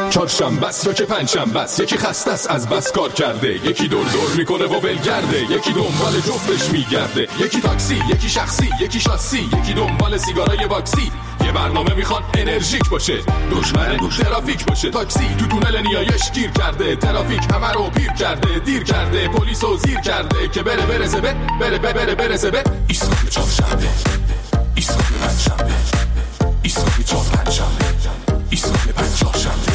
چهارشنبه است یا که پنجشنبه است، یکی خسته است از بس کار کرده، یکی دور دور میکنه و ولگرده، یکی دنبال جفتش میگرده، یکی تاکسی، یکی شخصی، یکی شاسی، یکی دنبال سیگارای باکسی. یه برنامه میخوان انرژیک باشه، دشمن ترافیک باشه. تاکسی تو تونل نیایش گیر کرده، ترافیک همه رو پیر کرده، دیر کرده، پلیسو زیر کرده که برسه به ایستگاه چهارشنبه، ایستگاه پنجشنبه، ایستگاه چهارشنبه، ایستگاه پنجشنبه.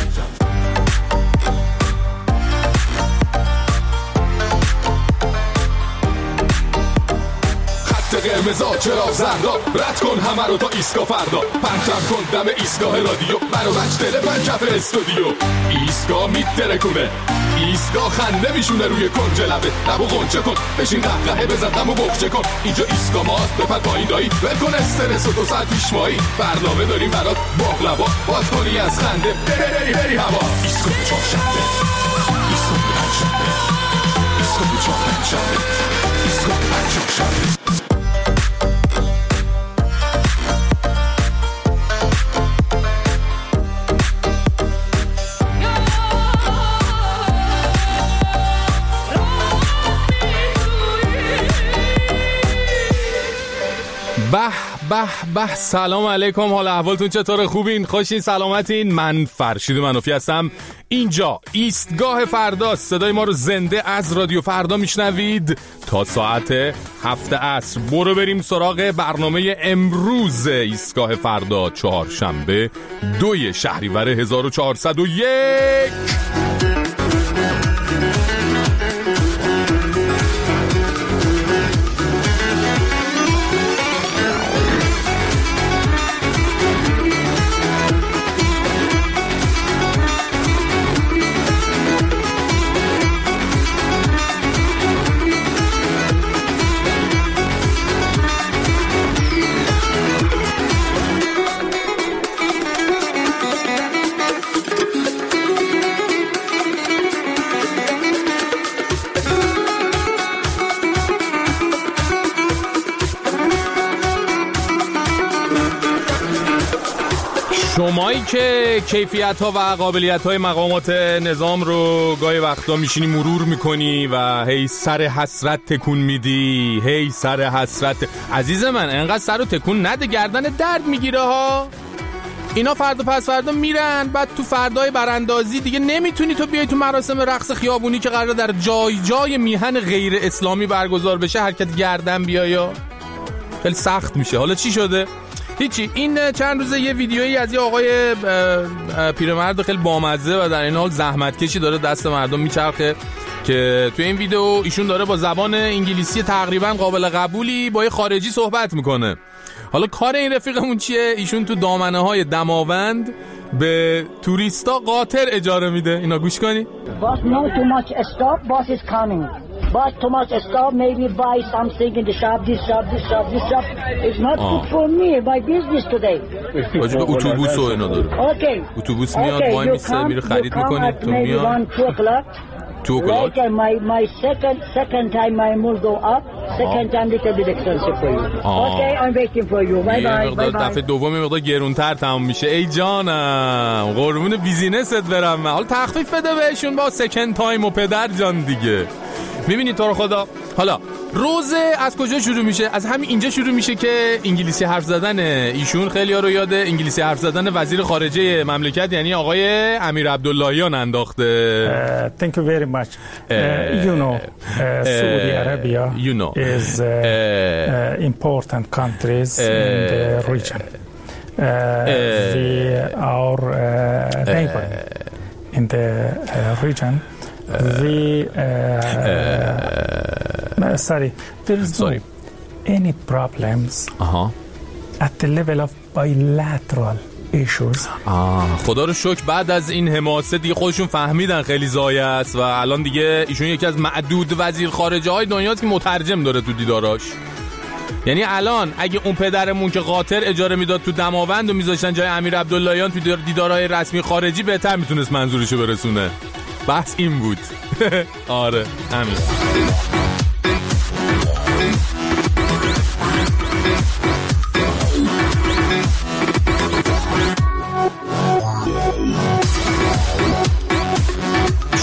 قرمزا چرا زردا، رد کن همه رو تا ایستگاه فردا، پرتم کن دم ایستگاه رادیو، منو بچ دل پنجف استودیو. ایستگاه میترکونه، ایستگاه خنده میشونه روی کنج لبه، لبو غنچه کن، بشین قهقهه بزن غمو بخچه کن. اینجا ایستگاه ماست، بپر پایین دایی، ول کن استرس و 2 ساعت پیش مایی. برنامه داریم برات باقلوا، باز کنی از خنده بری هوا. ایستگاه چهارشنبه، ایستگاه پنجشنبه، ایستگاه چهارشنبه، ایستگاه پنجشنبه. به سلام علیکم، حال احوالتون چطوره؟ خوبین؟ خوشین؟ سلامتین؟ من فرشید منوفی هستم. اینجا ایستگاه فرداست. صدای ما رو زنده از رادیو فردا میشنوید تا ساعت 7 عصر. برو بریم سراغ برنامه امروز ایستگاه فردا، چهارشنبه 2 شهریور 1401. شمایی که کیفیت‌ها و قابلیت‌های مقامات نظام رو گاهی وقتا میشینی مرور میکنی و هی سر حسرت تکون میدی، هی سر حسرت. عزیز من انقدر سر رو تکون نده، گردن درد میگیره ها. اینا فردا پس فردا میرن، بعد تو فردای براندازی دیگه نمیتونی تو بیای تو مراسم رقص خیابونی که قراره در جای جای میهن غیر اسلامی برگزار بشه حرکت گردن بیایا. خیلی سخت میشه. حالا چی شده؟ هیچی. این چند روزه یه ویدیویی از یه آقای پیرمرد خیلی بامزه و در این حال زحمتکشی داره دست مردم میچرخه که توی این ویدیو ایشون داره با زبان انگلیسی تقریبا قابل قبولی با یه خارجی صحبت میکنه. حالا کار این رفیقمون چیه؟ ایشون تو دامنه های دماوند به توریستا قاطر اجاره میده. اینا گوش کنی. Boss, no too much stop, boss is coming. Boss, too much stop, maybe buy something in the shop, this shop. It's not good for me, my business today. واجب اتوبوس و اینا داره. Okay. اتوبوس میاد وای میسته میره خرید میکنه تو میاد. 2 o'clock. Later, my second time my will go up. Second time little bit expensive for you. Okay, I'm waiting for you. Bye bye. دفعه دومی مقدار گرونتر تموم میشه. ای جانم، قربون بیزینست برم من. حالا تخفیف بده بهشون با سکند تایم و پدر جان دیگه. میبینید تو رو خدا. حالا روزه از کجا شروع میشه؟ از همین اینجا شروع میشه که انگلیسی حرف زدن ایشون خیلی ها رو یاد انگلیسی حرف زدن وزیر خارجه مملکت یعنی آقای امیر عبداللهیان انداخته. Thank you very much. You know, Saudi Arabia is important countries in the region. Our neighbor in the region. There is no any problems at the level of bilateral issues. خدا رو شکر بعد از این حماسه دیگه خودشون فهمیدن خیلی ضایع است و الان دیگه ایشون یکی از معدود وزیر خارجه های دنیاست که مترجم داره تو دیداراش. یعنی الان اگه اون پدرمون که قاطر اجاره میداد تو دماوند و میذاشتن جای امیر عبداللهیان تو دیدارهای رسمی خارجی، بهتر میتونست منظورشو برسونه. بحث این بود. آره همین.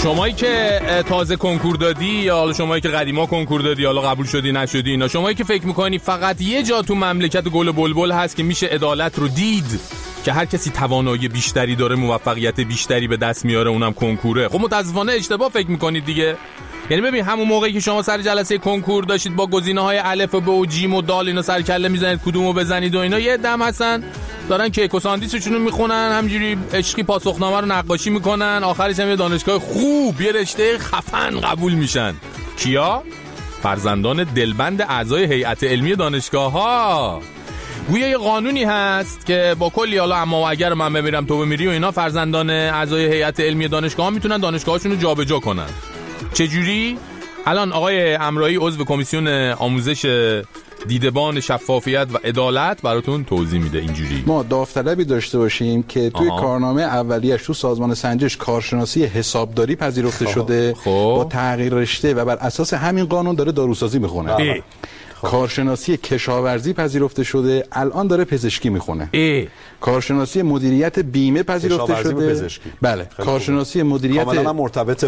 شمایی که تازه کنکور دادی یا حالا شمایی که قدیما کنکور دادی حالا قبول شدی نشدی اینا، شمایی که فکر میکنی فقط یه جا تو مملکت گل و بلبل هست که میشه عدالت رو دید، که هر کسی توانایی بیشتری داره، موفقیت بیشتری به دست میاره، اونم کنکوره، خب متاسفانه اشتباه فکر میکنید دیگه. یعنی ببین همون موقعی که شما سر جلسه کنکور داشتید با گزینه‌های الف و ب و جیم و دال اینا سر کله میزنید کدومو بزنید و اینا، یه دم هستن دارن کیک و ساندویچشون رو میخونن، همینجوری عشقی پاسخنامه رو نقاشی میکنن، آخرش هم یه دانشگاه خوب یه رشته خفن قبول میشن. کیا؟ فرزندان دلبند اعضای هیئت علمی دانشگاه‌ها. گویا یه قانونی هست که با کلی حالا اما و اگر من بمیرم تو بمیری و اینا، فرزندان اعضای هیئت علمی دانشگاه‌ها میتونن دانشگاهاشون رو جابجا کنن. چجوری؟ الان آقای امرایی عضو کمیسیون آموزش دیدبان شفافیت و عدالت براتون توضیح میده. اینجوری ما داوطلبی داشته باشیم که توی کارنامه اولیه‌اش تو سازمان سنجش کارشناسی حسابداری پذیرفته شده با تغییر رشته و بر اساس همین قانون داره داروسازی میخونه. کارشناسی کشاورزی پذیرفته شده، الان داره پزشکی میخونه. کارشناسی مدیریت بیمه پذیرفته شده. بله، کارشناسی مدیریت کاملا مرتبطه.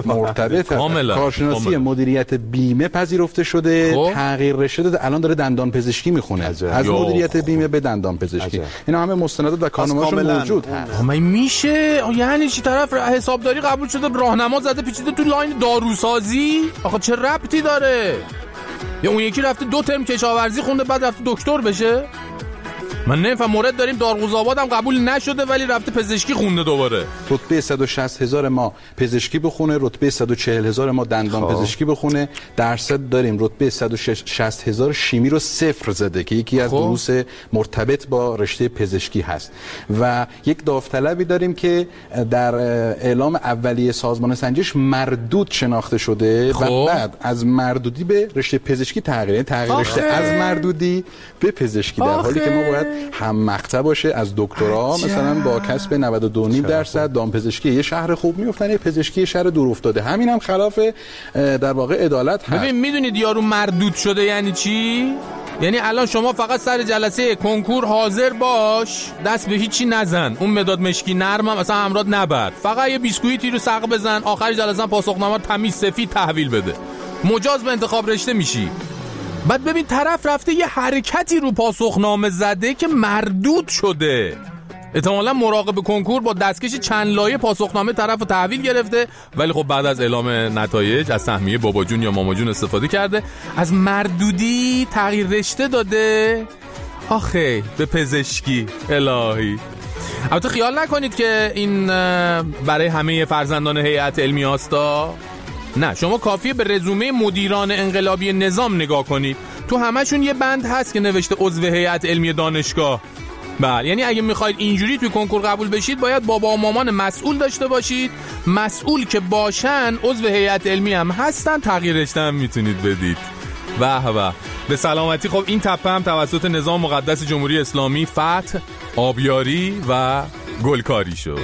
کارشناسی مدیریت بیمه پذیرفته شده، تغییر رشته داده، الان داره دندان پزشکی میخونه. از مدیریت بیمه به دندان پزشکی. اینا همه مستندات و کارنامه‌شون موجود هست. میشه یعنی چی؟ طرف حسابداری قبول شده، راهنما زده پیچیده تو لاین داروسازی. آخه چه ربطی داره؟ یا اون یکی رفته 2 ترم کشاورزی خونده بعد رفته دکتر بشه؟ من نمیفهم. مورد داریم دارقوزآباد هم قبول نشده ولی رفته پزشکی خونده دوباره. رتبه 160,000 ما پزشکی بخونه، رتبه 140,000 ما دندان پزشکی بخونه. درصد داریم رتبه 160,000 شیمی رو 0 زده که یکی از دروس مرتبط با رشته پزشکی هست. و یک داوطلبی داریم که در اعلام اولیه سازمان سنجش مردود شناخته شده و بعد از مردودی به رشته پزشکی تغییر رشته از مردودی به پزشکی، در حالی که ما باید هم مقطع باشه از دکترا مثلا با کسب 92.5% دامپزشکی یه شهر خوب میافتن، یه پزشکی شهر دور افتاده. همین هم خلاف در واقع عدالت هست. ببین میدونید یارو مردود شده یعنی چی؟ یعنی الان شما فقط سر جلسه کنکور حاضر باش، دست به هیچی نزن، اون مداد مشکی نرم هم اصلا همراه نبر، فقط یه بیسکویتی رو سق بزن، آخر جلسه پاسخنامه تمیز سفید تحویل بده، مجاز به انتخاب رشته میشی. بعد ببین طرف رفته یه حرکتی رو پاسخنامه زده که مردود شده، احتمالاً مراقب کنکور با دستکش چند لایه پاسخنامه طرف رو تحویل گرفته، ولی خب بعد از اعلام نتایج از سهمیه بابا جون یا ماما جون استفاده کرده، از مردودی تغییر رشته داده آخه به پزشکی. الهی. البته خیال نکنید که این برای همه فرزندان هیئت علمی هاستا. نه، شما کافیه به رزومه مدیران انقلابی نظام نگاه کنید، تو همشون یه بند هست که نوشته عضو هیئت علمی دانشگاه. بله، یعنی اگه میخواید اینجوری توی کنکور قبول بشید باید بابا و مامان مسئول داشته باشید، مسئول که باشن عضو هیئت علمی هم هستن، تغییر رشته هم میتونید بدید. به به سلامتی. خب این تپه هم توسط نظام مقدس جمهوری اسلامی فتح، آبیاری و گلکاری شد.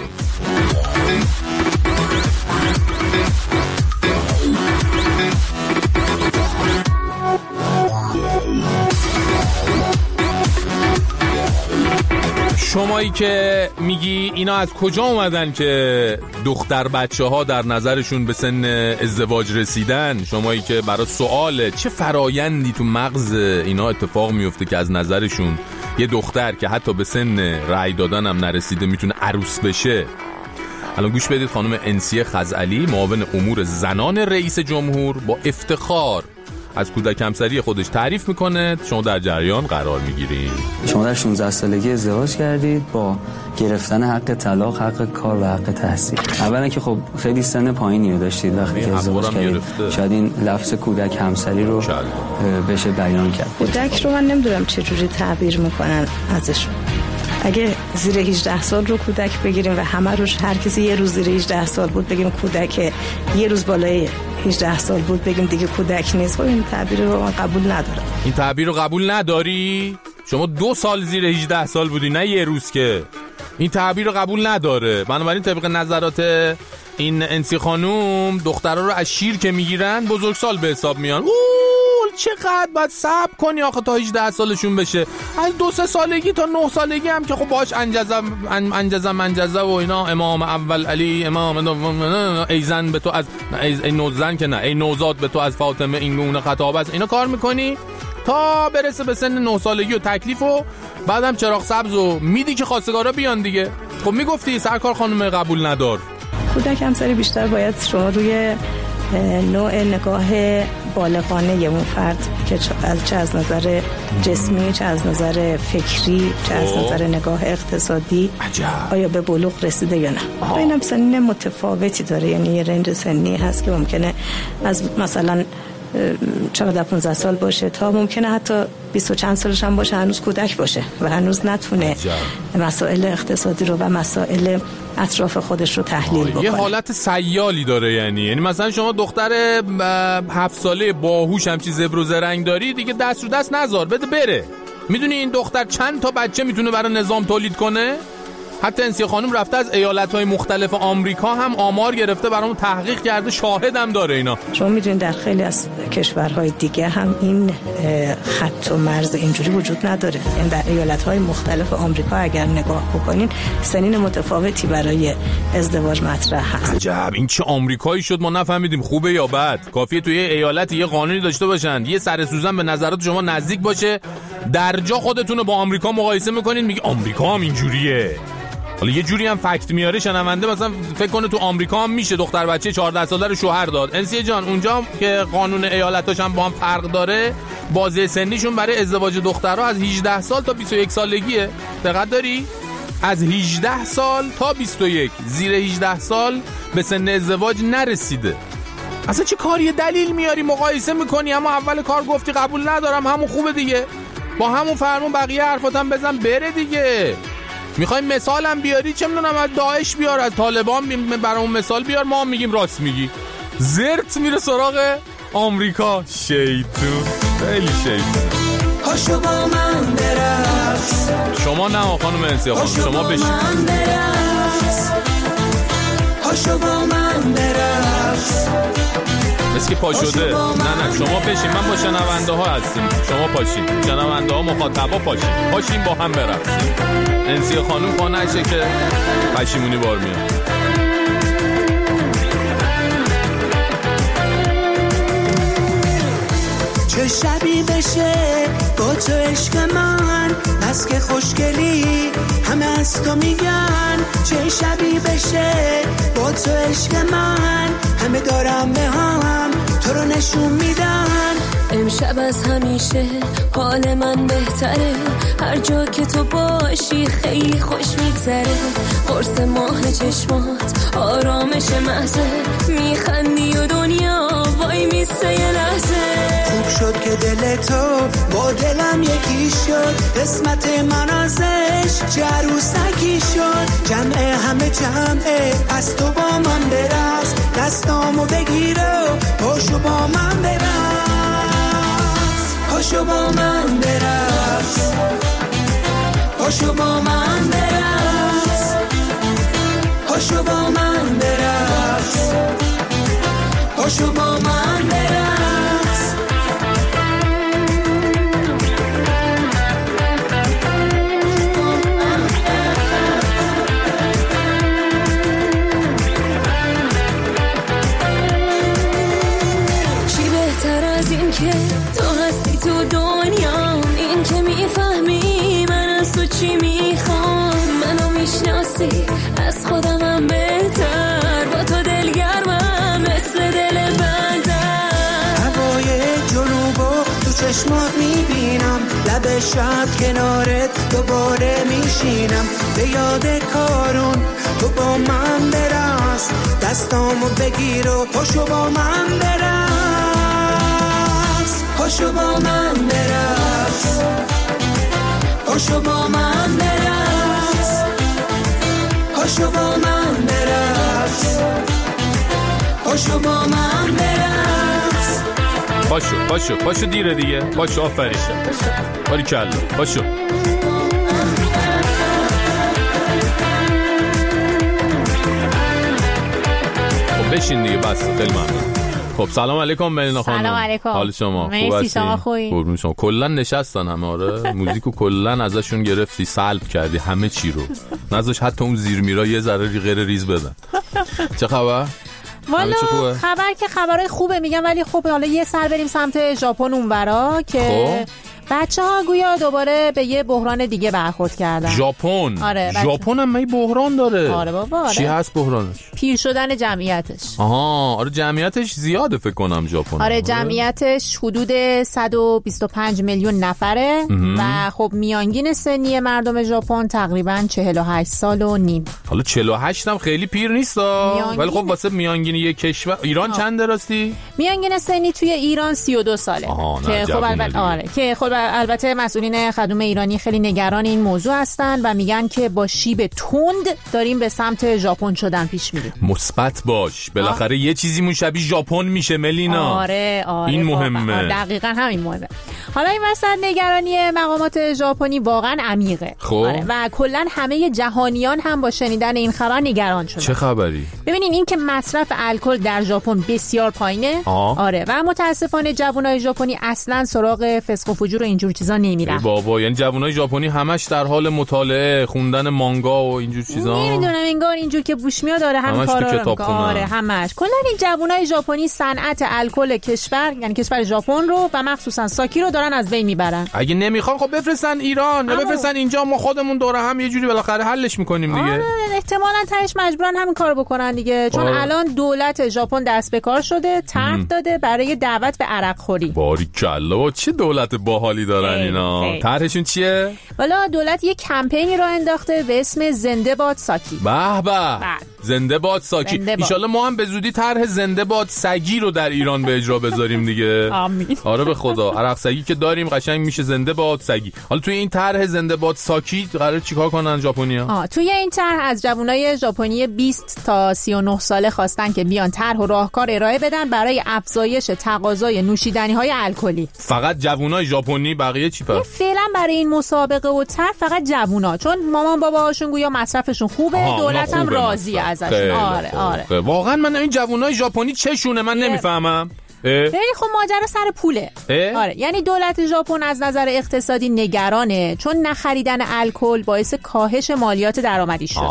شمایی که میگی اینا از کجا اومدن که دختر بچه ها در نظرشون به سن ازدواج رسیدن، شمایی که برای سوال چه فرایندی تو مغز اینا اتفاق میفته که از نظرشون یه دختر که حتی به سن رأی دادن هم نرسیده میتونه عروس بشه، الان گوش بدید. خانم انسیه خزعلی، معاون امور زنان رئیس جمهور، با افتخار از کودک همسری خودش تعریف میکنه. شما در جریان قرار میگیرید. شما در 16 سالگی ازدواج کردید با گرفتن حق طلاق، حق کار و حق تحصیل. اولا که خب خیلی سن پایینی رو داشتید وقتی که ازدواج کردید، شاید این لفظ کودک همسری رو بشه بیان کرد. کودک رو من نمیدونم چه جوری تعبیر میکنن ازش. اگه زیر 18 سال رو کودک بگیریم و همه روش هر کسی یه روز زیر 18 سال بود بگیم کودک، یه روز بالای 18 سال بود بگیم دیگه کودک نیست، خب این تعبیر رو من قبول ندارم. این تعبیر رو قبول نداری؟ شما 2 سال زیر 18 سال بودی، نه یه روز که. این تعبیر رو قبول نداره. بنابراین طبق نظرات این انسی خانوم، دخترها رو از شیر که میگیرن بزرگسال به حساب میان. چقدر باید صبر کنی آخه تا 18 سالشون بشه؟ از 2-3 سالگی تا 9 سالگی هم که خب باش انجزه و اینا، امام اول علی، امام ایزن به تو از ای نوزن که نه، ای نوزاد به تو از فاطمه این گونه خطاب است، اینا کار میکنی تا برسه به سن 9 سالگی و تکلیف و بعدم چراغ سبز و میدی که خواستگارا بیان دیگه. خب میگفتی سرکار خانم قبول ندار. کودک همسری بیشتر باید شما روی نوع نگاه بالغانه اون فرد که چه از نظر جسمی، چه از نظر فکری، چه از نظر نگاه اقتصادی آیا به بلوغ رسیده یا نه. این هم سنین متفاوتی داره، یعنی یه رنج سنی هست که ممکنه از مثلا 14-15 سال باشه تا ممکنه حتی 20 و چند سالش هم باشه هنوز کودک باشه و هنوز نتونه مسائل اقتصادی رو و مسائل اطراف خودش رو تحلیل بکنه. یه حالت سیالی داره، یعنی مثلا شما دختر 7 ساله باهوش همچی زبر و زرنگ داری دیگه، دست رو دست نذار، بده بره. میدونی این دختر چند تا بچه میتونه برای نظام تولید کنه؟ حتی انسی خانم رفته از ایالت‌های مختلف آمریکا هم آمار گرفته، برامون تحقیق کرده، شاهدم داره اینا. شما میدونید در خیلی از کشورهای دیگه هم این خط و مرز اینجوری وجود نداره. یعنی در ایالت‌های مختلف آمریکا اگر نگاه بکنین سنین متفاوتی برای ازدواج مطرح هست. عجب، این چه آمریکایی شد ما نفهمیدیم خوبه یا بد. کافیه توی ایالت یه قانونی داشته باشن، یه سر سوزن به نظرات شما نزدیک باشه، در جا خودتون رو با آمریکا مقایسه می‌کنین، میگه آمریکا هم اینجوریه. حالا یه جوری هم فکت میاره شنونده، مثلا فکر کنه تو آمریکا هم میشه دختر بچه 14 ساله رو شوهر داد. انسی جان اونجا که قانون ایالتاش هم با هم فرق داره، بازه سنیشون برای ازدواج دخترها از 18 سال تا 21 سالگیه. دقت داری؟ از 18 سال تا 21. زیر 18 سال به سن ازدواج نرسیده. اصلا چه کاری دلیل میاری مقایسه میکنی؟ اما اول کار گفتی قبول ندارم، همون خوبه دیگه، با همون فرمون بقیه حرفاتم بزن بره دیگه. میخوای مثالم بیاری، چه میدونم از داعش بیار، از طالبان برامون مثال بیار، ما هم میگیم راست میگی. زرت میره سراغ آمریکا. شیطون، خیلی شیطون. پاشو با من برقص. شما نه خانم انسی خانم، شما بشین. پاشو با من برقص. مثل که پا شده. نه شما بشین، من با شنونده ها هستیم، شما پاشین، شنونده ها مخاطبا پاشین با هم برقصیم. انسی خانم پا نشه که پشیمونی بار میاد. چه شبی بشه با تو عشق من، بس که خوشگلی همه از تو میگن. چه شبی بشه با تو عشق من، همه دارم به هم تو رو نشون میدن. امشب از همیشه حال من بهتره، هر جا که تو باشی خیلی خوش میگذره. قرص ماه چشمات آرامش محضه، میخندی و دنیا وای میسته یه لحظه. خوب شد که دل تو با دلم یکی شد، قسمت من ازش چه عروسکی شد. جمعه همه جمعه، از تو با من برقص، دستامو بگیر و پاشو با من برقص. پاشو با من برقص، پاشو با من برقص، پاشو با من برقص، پاشو با من برقص. چی بهتر از این که تو هستی تو دنیا، این که میفهمی من از تو چی میخوام. منو میشناسی از خودمم بهتر، با تو دلگرمم مثل دل بندر. هوای جنوبو تو چشمات میبینم، لب شب کنارت دوباره میشینم. به یاد کارون تو با من برقص، دستامو بگیر و پاشو با من برقص. پاشو با من برقص، پاشو با من برقص، پاشو با من برقص، پاشو با من برقص. پاشو دیره دیگه، پاشو آفرین، باریکلا، پاشو. خب بشین دیگه، بس خیلی ممنون. خب سلام علیکم ملینا خانم. سلام علیکم. حال شما خوب مرسی، شما خوبی؟ قربون شما. کلا نشستن همه. آره موزیکو کلا ازشون گرفتی، سلب کردی همه چی رو، نذاش حتی اون زیر میرا یه ذره غیر ریز بدن. چه خبر؟ والا خبر که خبرای خوبه میگم، ولی خب حالا یه سر بریم سمت ژاپن اونورا که بچه‌ها گویا دوباره به یه بحران دیگه برخورد کردن. ژاپن؟ آره ژاپن هم می بحران داره. آره بابا. آره. چی هست بحرانش؟ پیر شدن جمعیتش. آها آره جمعیتش زیاده فکر کنم ژاپن. آره جمعیتش حدود 125 میلیون نفره و خب میانگین سنی مردم ژاپن تقریبا 48 سال و نیم. حالا 48 هم خیلی پیر نیستا، ولی خب واسه میانگین یک کشور. ایران چنده راستی؟ میانگین سنی توی ایران 32 ساله. که خب البته آره که خب البته مسئولین خدمه ایرانی خیلی نگران این موضوع هستن و میگن که با شیب تند داریم به سمت ژاپن شدن پیش میریم. مثبت باش، بالاخره یه چیزیمون شبیه ژاپن میشه ملینا. آره این مهمه. دقیقاً همین مهمه. حالا این وسط نگرانی مقامات ژاپنی واقعا عمیقه. آره و کلا همه جهانیان هم با شنیدن این خبر نگران شدن. چه خبری؟ ببینین این که مصرف الکل در ژاپن بسیار پایینه. آره و متاسفانه جوانای ژاپنی اصلا سراغ فسق و فجور و اینجور چیزا نمیرن. بابا یعنی جوانای ژاپنی همش در حال مطالعه، خوندن مانگا و اینجور چیزا. نمیدونم انگار اینجور که بوش میاد داره همین کارا رو میکنه. آره همش. کلا این جوانای ژاپنی صنعت الکل کشور یعنی کشور ژاپن رو و مخصوصا ساکی رو دارن از بین میبرن. اگه نمیخوان خب بفرستن ایران یا بفرستن اینجا، ما خودمون دوره هم یه جوری بالاخره حلش میکنیم دیگه. آره احتمالاً تهش مجبورن همین کارو بکنن دیگه، چون الان دولت ژاپن دست به کار شده، طرح داده برای دعوت به عرق خوری. باریکلا چه دولت باحالی دارن اینا. طرحشون چیه؟ والا دولت یه کمپینی رو انداخته به اسم زنده باد ساکی. به به زنده باد ساکی. ان شاءالله ما هم به زودی طرح زنده باد سگی رو در ایران به اجرا بذاریم دیگه. آمین. آره به خدا عرق سگی که داریم قشنگ میشه زنده باد سگی. حالا توی این طرح زنده باد ساکی قرار چیکار کنن ژاپنی‌ها؟ توی این طرح از جوانای ژاپنی 20 تا 39 ساله خواستن که بیان طرح و راهکار ارائه بدن برای افزایش تقاضای نوشیدنی‌های الکلی. فقط جوانای ژاپنی؟ بقیه چی پس؟ فعلا برای این مسابقه و طرح فقط جوونا، چون مامان باباهاشون گویا مصرفشون خوبه، دولت هم راضیه ازشون. آره واقعا من این جوانای ژاپنی چشونه من نمیفهمم. خیلی خب ماجرا سر پوله. آره یعنی دولت ژاپن از نظر اقتصادی نگرانه، چون نخریدن الکل باعث کاهش مالیات درآمدی شده.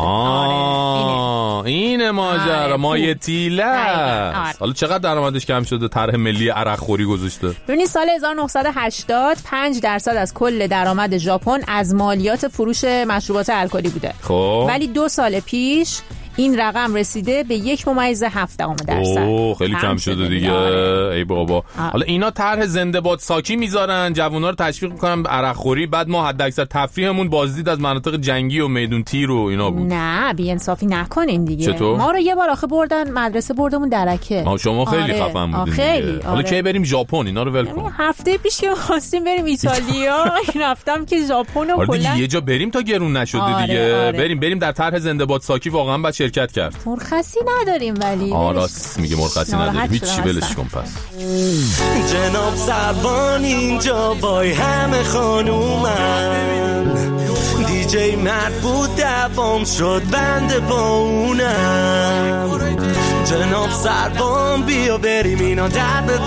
اینه ماجرا. مایه تیله. حالا چقدر درآمدش کم شده؟ طرح ملی عرق خوری گذاشته. ببینید سال 1980 5% از کل درآمد ژاپن از مالیات فروش مشروبات الکلی بوده. خب ولی 2 سال پیش این رقم رسیده به 1.7%. خیلی کم شده دیگه. ای بابا. حالا اینا طرح زنده باد ساکی میذارن، جوونا رو تشویق میکنن به عرق خوری، بعد ما حد اکثر تفریحمون بازدید از مناطق جنگی و میدون تیر و اینا بود. نه بی انصافی نکنین دیگه. چطور؟ ما رو یه بار آخه بردن مدرسه بردمون درکه. شما خیلی خفن بودین. خیلی. حالا کی بریم ژاپن؟ اینا رو ول کن. هفته پیش که خواستیم بریم ایتالیا رفتم که ژاپن و کلا یه جا بریم تا گرون نشده دیگه. بریم در طرح زنده باد ساکی واقعا بعد شرکت کرد. مرخصی نداریم ولی راست میگه مرخصی نداریم. هیچ ولش کن پس. جناب سروان اینجا بای همه خانومن، دیجی مرد بود دوام شد بنده با اونم. جناب سروان بیا بریم اینا درد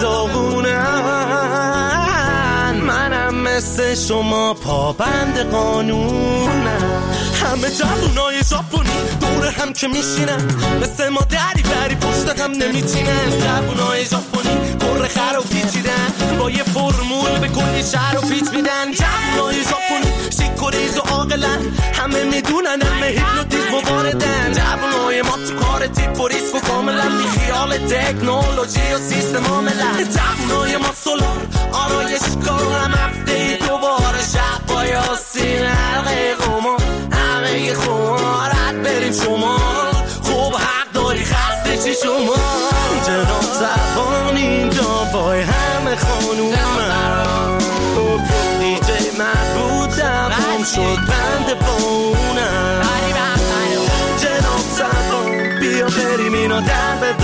داغونن، منم مثل شما پابند قانونم. همه جوونای ژاپنی دور هم که میشینن، مثل ما دری بری پشت هم نمیچینن. جوونای ژاپنی کره خر و پیچیدن، با یه فرمول به کلی شهر و پیچ میدن. جوونای ژاپنی شیک و ریز و عاقلن، همه میدونن همه هیپنوتیزم و واردن. جوونای ما تو کار تیپ و ریسک و کاملا بی خیال تکنولوژی و سیستم عاملن. جوونای ما سولار آرایشگاه، هم هفته دوباره شب با یاسین حلقه قمار، همه خمارت بریم شما. خوب حق داری خسته چی شما. جناب سروان اینجا بای همه خانومم، دیجی من بودم هم شد بند بونم. جناب سروان بیا بریم اینا در به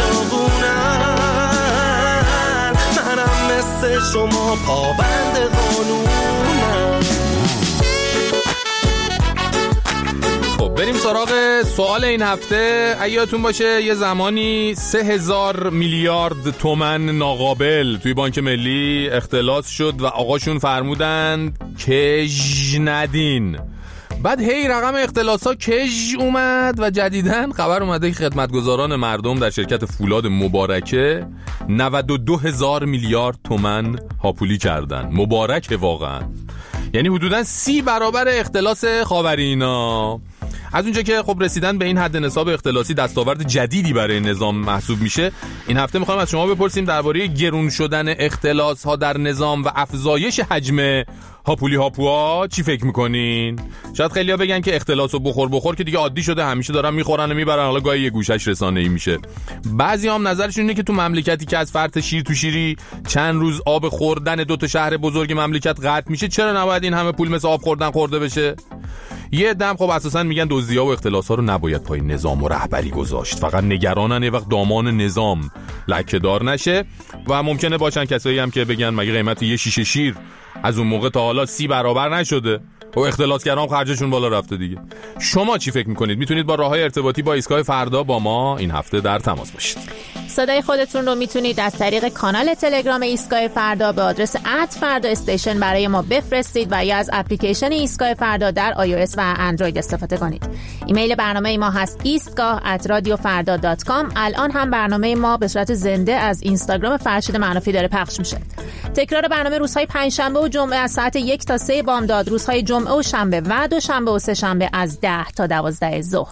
داغونم، منم مثل شما پابند قانونم. بریم سراغ سوال این هفته. اگه یادتون باشه یه زمانی 3000 میلیارد تومن ناقابل توی بانک ملی اختلاس شد و آقاشون فرمودند کج ندین. بعد هی رقم اختلاسا کج اومد و جدیدن خبر اومده که خدمتگزاران مردم در شرکت فولاد مبارکه 92,000 میلیارد تومن هاپولی کردن. مبارکه واقعا، یعنی حدوداً 30 برابر اختلاس خاورینا. از اونجا که خب رسیدن به این حد نصاب اختلاسی دستاورد جدیدی برای نظام محسوب میشه، این هفته میخوایم از شما بپرسیم درباره گرون شدن اختلاس ها در نظام و افزایش حجم هاپولی هاپوها چی فکر میکنین؟ شاید خیلیا بگن که اختلاسو بخور که دیگه عادی شده، همیشه دارن میخورن و میبرن، حالا گاهی یه گوشش رسانه‌ای میشه. بعضی هم نظرشون اینه که تو مملکتی که از فرط شیر تو شیری چند روز آب خوردن 2 شهر بزرگ مملکت قطع میشه، چرا نباید این همه پول مثل آب خوردن خورده بشه؟ یه دم خب اساسا میگن دزدی‌ها و اختلاس‌ها رو نباید پای نظام و رهبری گذاشت، فقط نگرانن یه وقت دامان نظام لکه‌دار نشه. و ممکنه باشن کسایی هم که بگن مگه قیمت یه شیشه شیر از اون موقع تا حالا 30 برابر نشده و اختلاسگران خرجشون بالا رفته دیگه. شما چی فکر میکنید؟ میتونید با راههای ارتباطی با ایستگاه فردا با ما این هفته در تماس باشید. صدای خودتون رو میتونید از طریق کانال تلگرام ایستگاه فردا به آدرس @فردا استیشن برای ما بفرستید و یا از اپلیکیشن ایستگاه فردا در iOS و اندروید استفاده کنید. ایمیل برنامه ما هست eastgah@radiofarda.com. الان هم برنامه ما به صورت زنده از اینستاگرام فرشید معنافی داره پخش میشه. تکرار برنامه روزهای پنجشنبه و جمعه از ساعت 1 تا 3 بامداد، روزهای جمعه و شنبه و دوشنبه و سه‌شنبه از 10 تا 12 ظهر.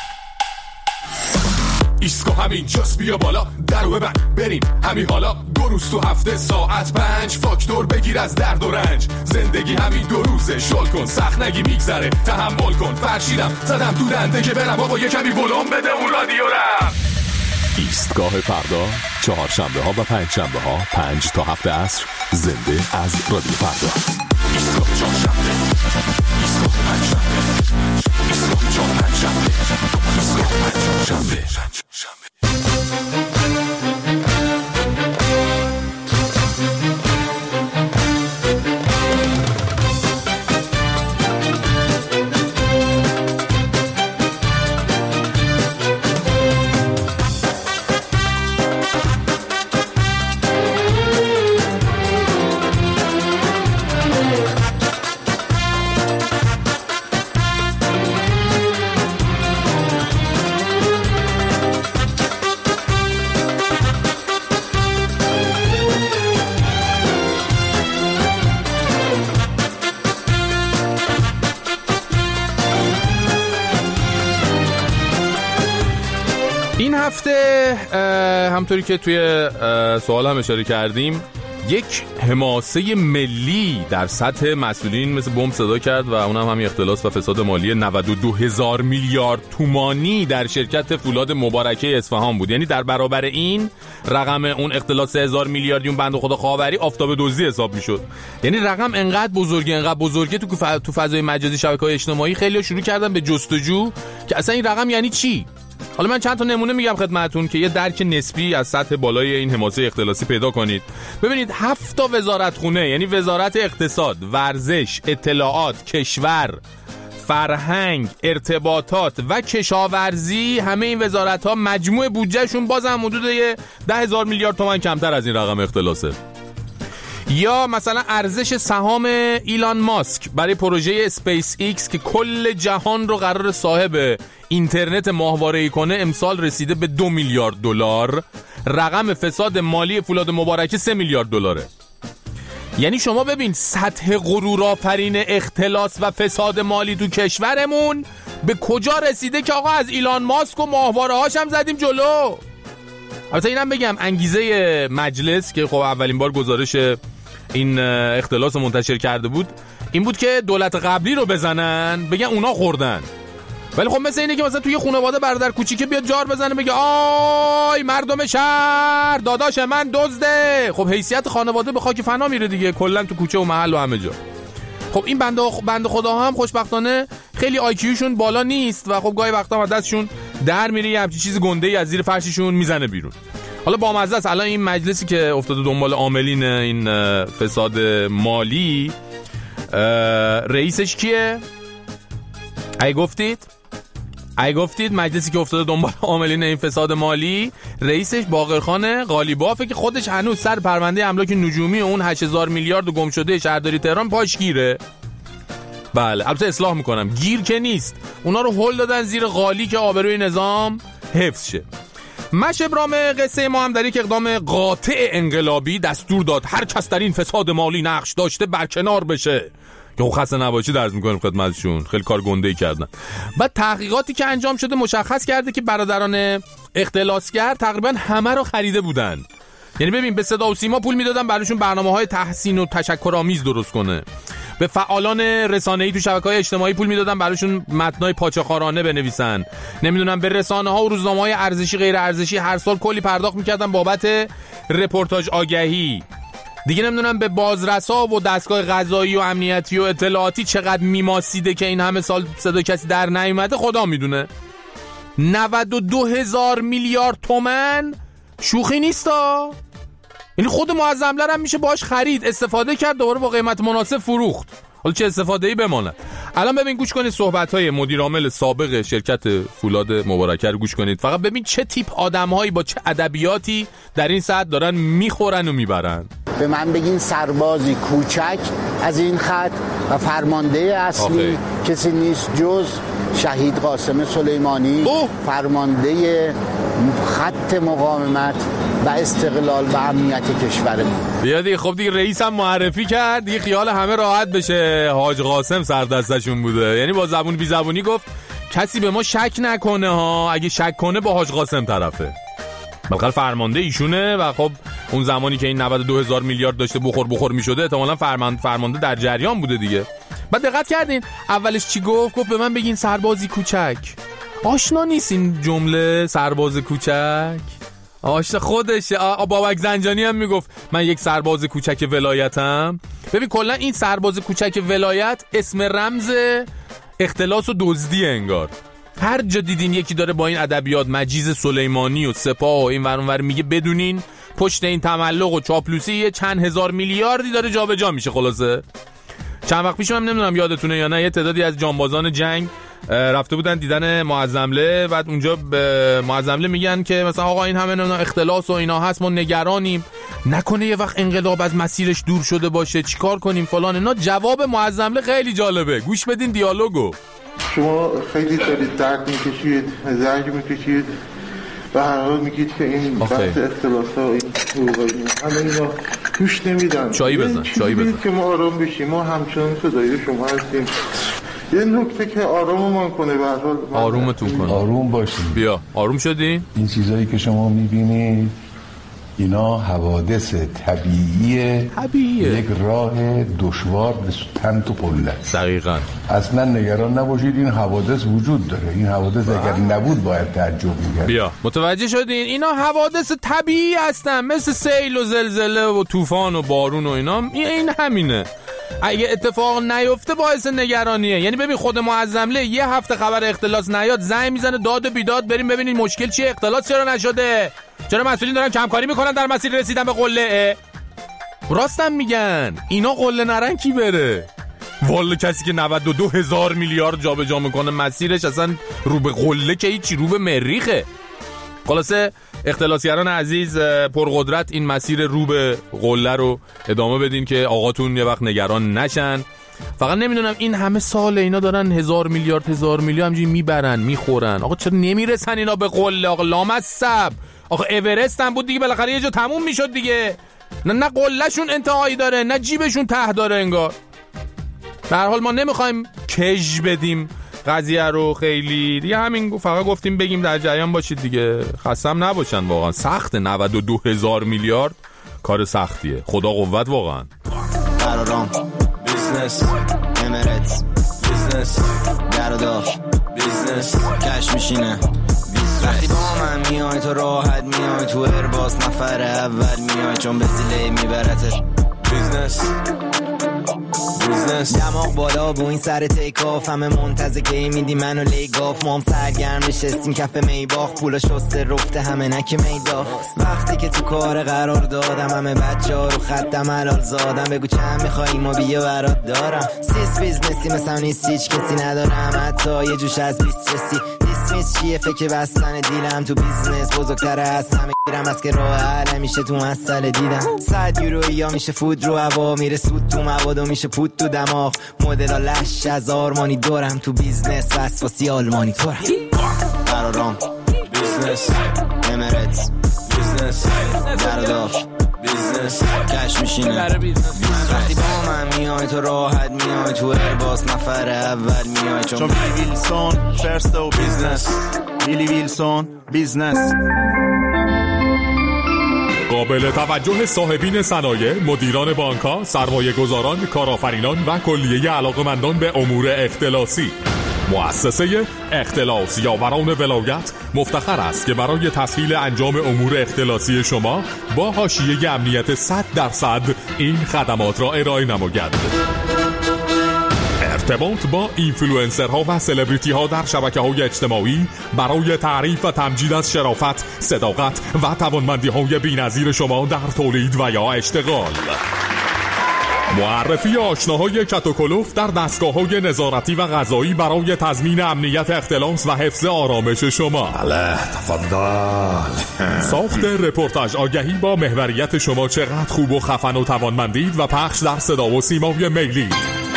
ایستگاه همین جاست، بیا بالا درو ببند بریم همین حالا. 2 روز تو هفته ساعت 5 فاکتور بگیر از درد و رنج. زندگی همین 2 روزه، شل کن سخت نگی میگذره، تحمل کن. فرشیدم زدم تو دنده که برم بابا یه کمی ولوم بده اون رادیو رم. ایستگاه فردا چهارشنبه ها و پنجشنبه ها 5 تا 7 عصر زنده از رادیو فردا. ایستگاه چهارشنبه، ایستگاه پنجشنبه، ایستگاه چهارشنبه، ایستگاه پنجشنبه. این هفته همطوری که توی سوال هم اشاره کردیم یک حماسه ملی در سطح مسئولین مثل بمب صدا کرد و اونم همین اختلاس و فساد مالی 92,000 میلیارد تومانی در شرکت فولاد مبارکه اصفهان بود. یعنی در برابر این رقم اون اختلاس 3000 میلیاردی اون بنده خدا خاوری آفتاب دزدی حساب میشد. یعنی رقم انقدر بزرگه تو فضای مجازی شبکه‌های اجتماعی خیلی‌ها شروع کردن به جستجو که اصلا این رقم یعنی چی. حالا من چند تا نمونه میگم خدمتتون که یه درک نسبی از سطح بالای این حماسه اختلاسی پیدا کنید. ببینید 7 تا وزارتخونه، یعنی وزارت اقتصاد، ورزش، اطلاعات، کشور، فرهنگ، ارتباطات و کشاورزی، همه این وزارت‌ها مجموع بودجهشون بازم حدود 10,000 میلیارد تومان کمتر از این رقم اختلاسه. یا مثلا ارزش سهام ایلان ماسک برای پروژه اسپیس ایکس که کل جهان رو قرار صاحب اینترنت ماهواره‌ای کنه امسال رسیده به 2 میلیارد دلار. رقم فساد مالی فولاد مبارکه 3 میلیارد دلاره. یعنی شما ببین سطح غرورآفرین اختلاس و فساد مالی تو کشورمون به کجا رسیده که آقا از ایلان ماسک و ماهواره‌هاش هم زدیم جلو. البته اینم بگم انگیزه مجلس که خب اولین بار گزارش این اختلاس منتشر کرده بود این بود که دولت قبلی رو بزنن، بگن اونا خوردن. ولی خب مثل اینه که مثلا توی خانواده برادر کوچیکه بیاد جار بزنه بگه آی مردم شهر داداش من دزده. خب حیثیت خانواده به خاک فنا میره دیگه، کلا تو کوچه و محل و همه جا. خب این بنده خدا هم خوشبختانه خیلی آیکیوشون بالا نیست و خب گاهی وقتا دستشون در میره یه همچین چیز گنده‌ای از زیر فرششون میزنه بیرون. حالا با مزه است الان این مجلسی که افتاده دنبال عاملین این فساد مالی، رئیسش کیه؟ ای گفتید؟ ای گفتید مجلسی که افتاده دنبال عاملین این فساد مالی، رئیسش باقرخان قالیبافه که خودش هنوز سر پرونده املاک نجومی اون 8000 میلیارد گم شده شهرداری تهران پاش گیره. بله البته اصلاح میکنم، گیر که نیست، اونا رو هل دادن زیر قالی که آبروی نظام حفظ شه. مش ابرام قصه ما هم در یک اقدام قاطع انقلابی دستور داد هر کس در این فساد مالی نقش داشته برکنار بشه. که خسته نباشی درز میکنیم خدمتشون، خیلی کار گنده‌ای کردن. بعد تحقیقاتی که انجام شده مشخص کرده که برادران اختلاسگر تقریبا همه رو خریده بودن. یعنی ببین به صدا و سیما پول میدادن براشون برنامه‌های تحسین و تشکرآمیز درست کنه، به فعالان رسانه‌ای تو شبکه‌های اجتماعی پول میدادن براشون متنای پاچه‌خوارانه بنویسن، نمیدونم به رسانه‌ها و روزنامه‌های ارزشی غیر ارزشی هر سال کلی پرداخت میکردن بابت رپورتاج آگهی. دیگه نمیدونم به بازرسا و دستگاه قضایی و امنیتی و اطلاعاتی چقدر میماسیده که این همه سال صدا کسی در نیومده خدا میدونه. 92,000 میلیارد تومان شوخی نیستا. یعنی خود معظم‌لر هم میشه باش خرید، استفاده کرد، دوباره با قیمت مناسب فروخت. حالا چه استفاده‌ای بماند. الان ببین گوش کنید صحبت‌های مدیر عامل سابق شرکت فولاد مبارکه رو گوش کنید. فقط ببین چه تیپ آدم‌هایی با چه ادبیاتی در این ساعت دارن میخورن و میبرن. به من بگین سربازی کوچک از این خط و فرمانده اصلی کسی نیست جز شهید قاسم سلیمانی، فرمانده خط مقاومت و استقلال و امنیت کشورمون. بیا دیگه، خب دیگه رئیس هم معرفی کرد دیگه، خیال همه راحت بشه. حاج قاسم سر دستشون بوده، یعنی با زبون بی زبونی گفت کسی به ما شک نکنه ها، اگه شک کنه با حاج قاسم طرفه. بالاخره فرمانده ایشونه و خب اون زمانی که این 92,000 میلیارد داشته بخور میشده احتمالاً فرمانده در جریان بوده دیگه. بعد دقت کردین اولش چی گفت به من بگین سربازی کوچک. آشنا نیست این جمله سرباز کوچک؟ آشنا خودش بابک زنجانی هم میگفت من یک سرباز کوچک ولایتم. ببین کلا این سرباز کوچک ولایت اسم رمز اختلاس و دزدی انگار. هر جا دیدین یکی داره با این ادبیات مجیز سلیمانی و سپاه و این ور اون ور میگه بدونین پشت این تملق و چاپلوسی یه چند هزار میلیاردی داره جابجا میشه. خلاصه چند وقت پیش هم نمیدونم یادتونه یا نه یه تعدادی از جانبازان جنگ رفته بودن دیدن معظمله، بعد اونجا به معظمله میگن که مثلا آقا این همه اختلاس و اینا هست، ما نگرانیم، نکنه یه وقت انقلاب از مسیرش دور شده باشه، چیکار کنیم فلان اینا. جواب معظمله خیلی جالبه، گوش بدین دیالوگو. شما خیلی دارید درد میکشید، زنگ میکشید و هر حال میگید که این بحث اختلاس‌ها و این حقوقی همه اینا توش نمیدن. چایی بزن که ما آرام بشیم، ما همچنان فدایی شما هستیم. یه نکته که آراممون کنه، به هر حال آرومتون کنه. آروم باشین. بیا آروم شدی؟ این چیزایی که شما میبینید اینا حوادث طبیعیه. یک راه دشوار به تن تو قله. دقیقاً. اصلا نگران نباشید، این حوادث وجود داره. این حوادث اگر نبود باید تعجب می‌کرد. بیا متوجه شدین اینا حوادث طبیعی هستن، مثل سیل و زلزله و طوفان و بارون و اینا. این همینه. اگه اتفاق نیفته باعث نگرانیه. یعنی ببین خود معظمله یه هفته خبر اختلاس نیاد زنگ میزنه داد و بیداد، بریم ببینید مشکل چیه، اختلاس چرا نشده، چرا مسئولین دارن کمکاری میکنن در مسیر رسیدن به قله. راستم میگن اینا قله نرن کی بره؟ والا کسی که 92,000 میلیارد جابجا میکنه مسیرش اصلا رو به قله که هیچی، رو به مریخه. خلاصه اختلاسگران عزیز پرقدرت این مسیر رو به قله رو ادامه بدین که آقاتون یه وقت نگران نشن. فقط نمیدونم این همه سال اینا دارن 1000 میلیارد همینجوری میبرن میخورن. آقا چرا نمیرسن اینا به قله؟ آقا لامصب، آقا اورست هم بود دیگه بالاخره یه جا تموم میشد دیگه. نه قلهشون انتهایی داره نه جیبشون ته داره انگار. به هر حال ما نمیخوایم کج بدیم قضیه رو خیلی دیگه، همین فقط گفتیم بگیم در جریان باشید دیگه، خستم نباشن. واقعا سخته، 92,000 میلیارد کار سختیه، خدا قوت واقعا. قرارم بیزنس امارات بیزنس گرداف بیزنس کش میشینه. وقتی با من میای تو راحت میای تو ارباس نفر اول میای چون به زیله میبرتش. بیزنس دماغ بالا بو این سر تیکاف، همه منتظر که میدی منو لیگاف. ما هم سرگرم نشستیم کف میباخ، پولا شسته رفته همه نک میداف. وقتی که تو کار قرار دادم همه بچه ها رو خطم حلال زادم. بگو چند میخوایی ما بیا برات دارم. سیس بیزنسی مثلا نیست هیچ کسی ندارم، حتی یه جوش از 20 رسی. نیست چیه فکر بستن دیلم تو بیزنس بزرگتر از همه گیرم از که راه حل میشه تو مسئله دیدم 100 یورو یا میشه فود رو هوا میره سود تو مواد و میشه پود تو دماغ مدل لش از آرمانی دورم تو بیزنس وسواسی آلمانی طورم قرارام بیزنس امارات بیزنس درداف بیزنس کش میشینه وقتی با من میای تو راحت میای تو ارباس نفر اول میای چون ویلی ویلسون فرست و بیزنس ویلی ویلسون بیزنس قابل توجه صاحبین صنایع، مدیران بانک‌ها، سرمایه‌گذاران، کارآفرینان و کلیه علاقه‌مندان به امور اختلاسی. مؤسسه اختلاس یاوران ولایت مفتخر است که برای تسهیل انجام امور اختلاسی شما با حاشیه امنیت 100% این خدمات را ارائه نماید. ارتباط با اینفلوئنسرها و سلبریتی ها در شبکه‌های اجتماعی برای تعریف و تمجید از شرافت، صداقت و توانمندی های بی‌نظیر شما در تولید و یا اشتغال. معرفی آشناهای کت و کلوف در دستگاه‌های نظارتی و قضایی برای تضمین امنیت اختلاس و حفظ آرامش شما. بله تفضل. ساخت رپورتاج آگهی با محوریت شما چقدر خوب و خفن و توانمندید و پخش در صدا و سیمای میلی.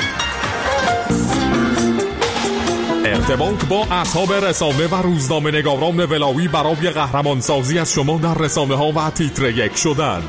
ارتباط با اصحاب رسانه و روزنامه نگاران ولایی برای قهرمانسازی از شما در رسانه ها و تیتر یک شدن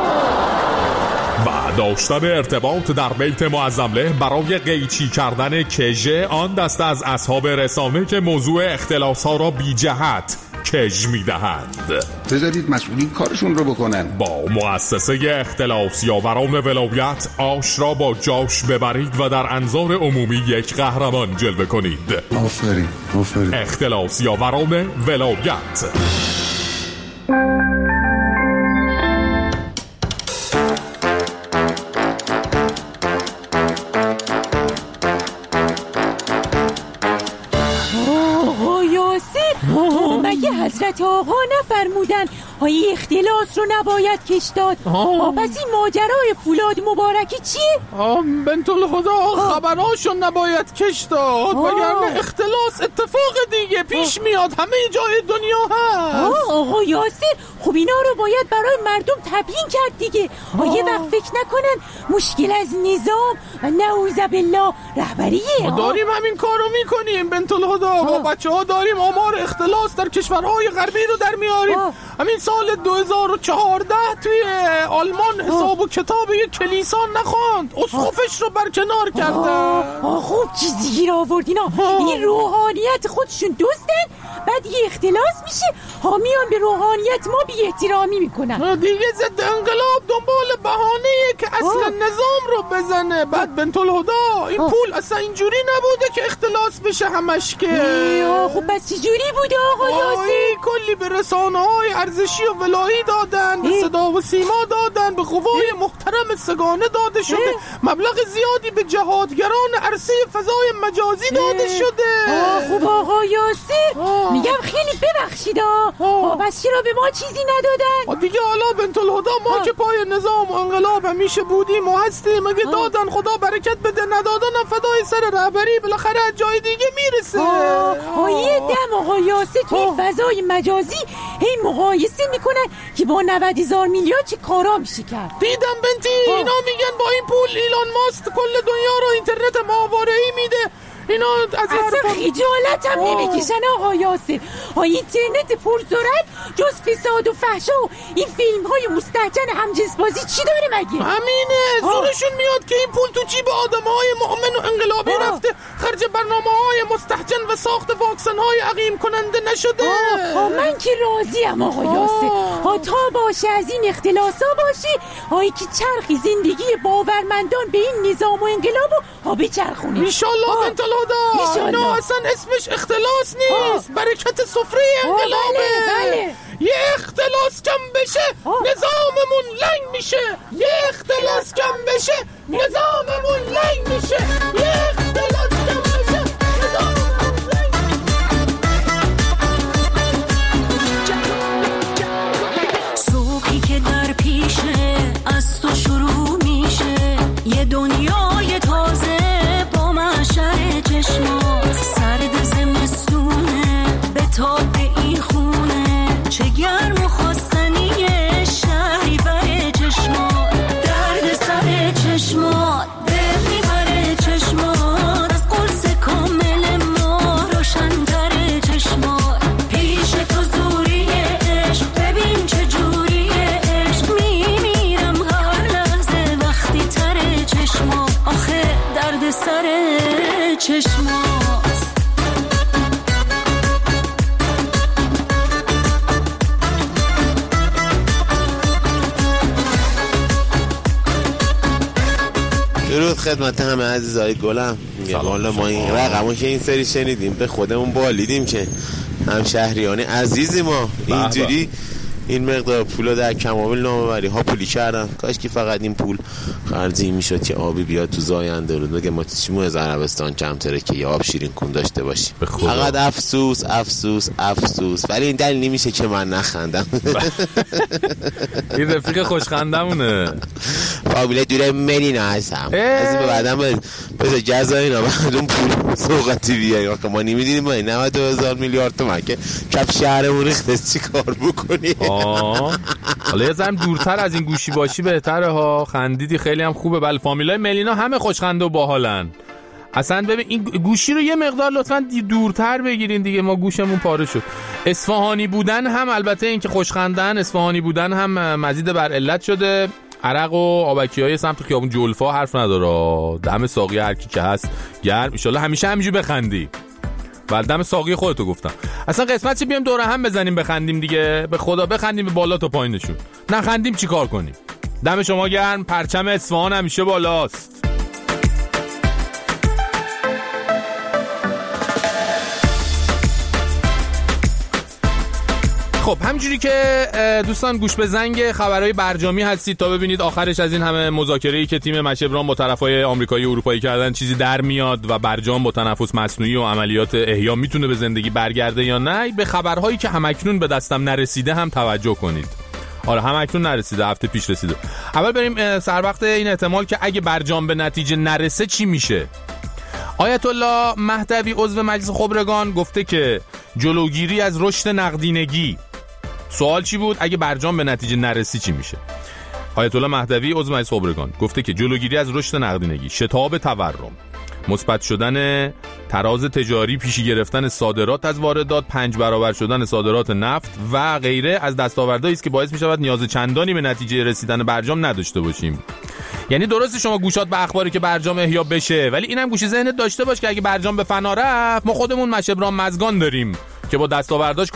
و داشتن ارتباط در بیت معظمله برای قیچی کردن کژه آن دست از اصحاب رسانه که موضوع اختلاس ها را بی جهت کژ می دهند. بذارید مسئولین کارشون رو بکنن. با مؤسسه اختلاس یاوران ولایت آش را با جاش ببرید و در انظار عمومی یک قهرمان جلوه کنید. آفرین. اختلاس یاوران ولایت. حضرت آقا نفرمودن های اختلاس رو نباید کش داد؟ پس این ماجرای فولاد مبارکی چیه؟ بنت الهدا خبراشو نباید کش داد وگرنه اختلاس اتفاق دیگه پیش میاد همه جای دنیا هست. آقا یاسر خب اینا رو باید برای مردم تبیین کرد دیگه. یه وقت فکر نکنن مشکل از نظام و نعوذ بالله رهبریه. ما داریم همین کارو میکنیم بنت الهدا. با بچه ها داریم آمار اختلاس در کشورهای غربی رو در میاریم. همین سال 2014 توی آلمان حساب و کتاب یک کلیسا نخواند، اسقفش رو برکنار کرده. خوب چیزی گیر آوردین. این روحانیت خودشون دوستن بعد یه اختلاس میشه حامیان به روحانیت ما بی احترامی میکنن دیگه. ضد انقلاب دنبال بهانه‌ایه که اصل نظام رو بزنه. بعد بنت الهدا این پول اصلا اینجوری نبوده که اختلاس بشه همش که. خب بس چجوری بوده آقا یاسر؟ کلی به رسانه‌های ارزشی و ولایی دادن، به صدا و سیما دادن، به قوای محترم سگانه داده شده، مبلغ زیادی به جهادگران عرصه فضای مجازی داده شده. خوب آقا یاسر میگم خیلی ببخشید بس چرا به ما چیزی ندادن؟ دیگه حالا بنت الهدا ما که پای نظام و انقلاب همیشه بودیم و هستیم. اگه دادن خدا برکت بده، ندادن فدای سر رهبری بالاخره از جای دیگه میرسه. یه دم آقا یاسر توی فضای مجازی هی مقایسه میکنن که با 90,000 میلیارد چه کارا میشه کرد. دیدم بنتی اینا میگن با این پول ایلان ماسک کل دنیا رو اینترنت ماهواره‌ای میده. اینا اصلا خجالت هم نمیکشن آقا یاسر. اینترنت پرسرعت جز فساد و فحشا و این فیلم های مستهجن همجنسبازی چی داره مگه؟ همینه. زورشون میاد که این پول تو جیب آدم های مؤمن و انقلابی رفته، خرج برنامه های مستهجن و ساخت واکسن های عقیم کننده نشده. من که راضیم آقا یاسر. تا باشه از این اختلاسا باشه که چرخی زندگی باورمندان به این نظام و انقلابو بچرخونه انشالله. بنت الهدا اینا اصلا اسمش اختلاس نیست، برکت سفره انقلابه. بله. یه اختلاس کم بشه نظاممون لنگ میشه. یه اختلاس کم بشه نظاممون لنگ میشه. یه اختلاس کم بشه نظاممون لنگ میشه. صبحی که در پیشه از تو شروع میشه، یه دنیای تازه با محشر چشمات. سرد زمستونه به تو درود خدمت همه عزیزای گلم. والا ما این رقمو که این سری شنیدیم به خودمون بالیدیم که هم شهریان عزیزی ما اینجوری این مقدار پولو در کمابل نامبری ها پولی کردن. کاش که فقط این پول خرجی میشد که آبی بیاد تو زاینده رو بگه ما چیمو از عربستان کمتره که یه آب شیرین کن داشته باشیم. فقط افسوس افسوس افسوس، ولی این دلیل نمیشه که من نخندم. این رفیق خوشخندمونه. فامیل دوره ملینا هستم. از این به بعدم بذار جزایی اینا بعدون پول سوقاتی بیایی که ما نمیدونیم این 92,000 میلیارد تومان که کف شهرمون ریخت چی کار بکنی. حالا یه ذره دورتر از این گوشی باشی بهتره ها. خندیدی خیلی هم خوبه. بله فامیلای ملینا همه خوشخنده و باحالن. اصلا ببین این گوشی رو یه مقدار لطفاً دورتر بگیرین دیگه، ما گوشمون پاره شد. اصفهانی بودن هم البته این که خوشخندن، اصفهانی بودن هم مزید بر علت شده. عرق و آبکی‌های سمت خیابون جلفا حرف نداره. دم ساقی هر کی که هست گرم. ان شاءالله همیشه همینجوری بخندی. ولی دم ساقی خودتو گفتم. اصلا قسمت چه بیام دور هم بزنیم بخندیم دیگه. به خدا بخندیم به بالا تا پایینشون. نخندیم چیکار کنیم؟ دم شما گرم. پرچم اصفهان همیشه بالاست. خب همینجوری که دوستان گوش به زنگ خبرهای برجامی هستید تا ببینید آخرش از این همه مذاکره‌ای که تیم مشبران با طرفای آمریکایی و اروپایی کردن چیزی در میاد و برجام با تنفس مصنوعی و عملیات احیا میتونه به زندگی برگرده یا نه. به خبرهایی که همکنون به دستم نرسیده هم توجه کنید. آره همکنون نرسیده، هفته پیش رسیده. اول بریم سر وقت این احتمال که اگه برجام به نتیجه نرسه چی میشه. آیت الله مهدوی عضو مجلس خبرگان گفته که جلوگیری از رشد نقدینگی. سوال چی بود؟ اگه برجام به نتیجه نرسی چی میشه؟ آیت الله مهدوی عضو مجلس خبرگان گفته که جلوگیری از رشد نقدینگی، شتاب تورم، مثبت شدن تراز تجاری، پیشی گرفتن صادرات از واردات، 5 برابر شدن صادرات نفت و غیره از دستاوردهایی است که باعث میشود نیاز چندانی به نتیجه رسیدن برجام نداشته باشیم. یعنی درسته شما گوشات به اخباری که برجام احیا بشه، ولی اینم گوش ذهنت داشته باش که اگه برجام به فنا رفت ما خودمون مشبران مزگان داریم که با دستاورداش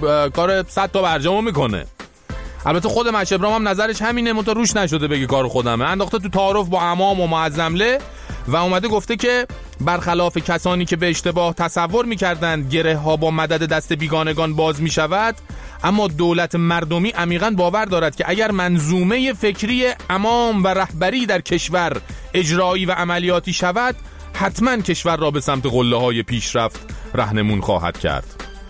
کار 100 تا برجامو میکنه. البته خود مشبرام هم نظرش همینه، منتها روش نشده بگه کار خودمه. انداخته تو تعارف با امام و معظمله و اومده گفته که برخلاف کسانی که به اشتباه تصور میکردند گره ها با مدد دست بیگانگان باز میشود، اما دولت مردمی عمیقاً باور دارد که اگر منظومه فکری امام و رهبری در کشور اجرایی و عملیاتی شود، حتما کشور را به سمت قله‌های پیشرفت راهنمون خواهد کرد.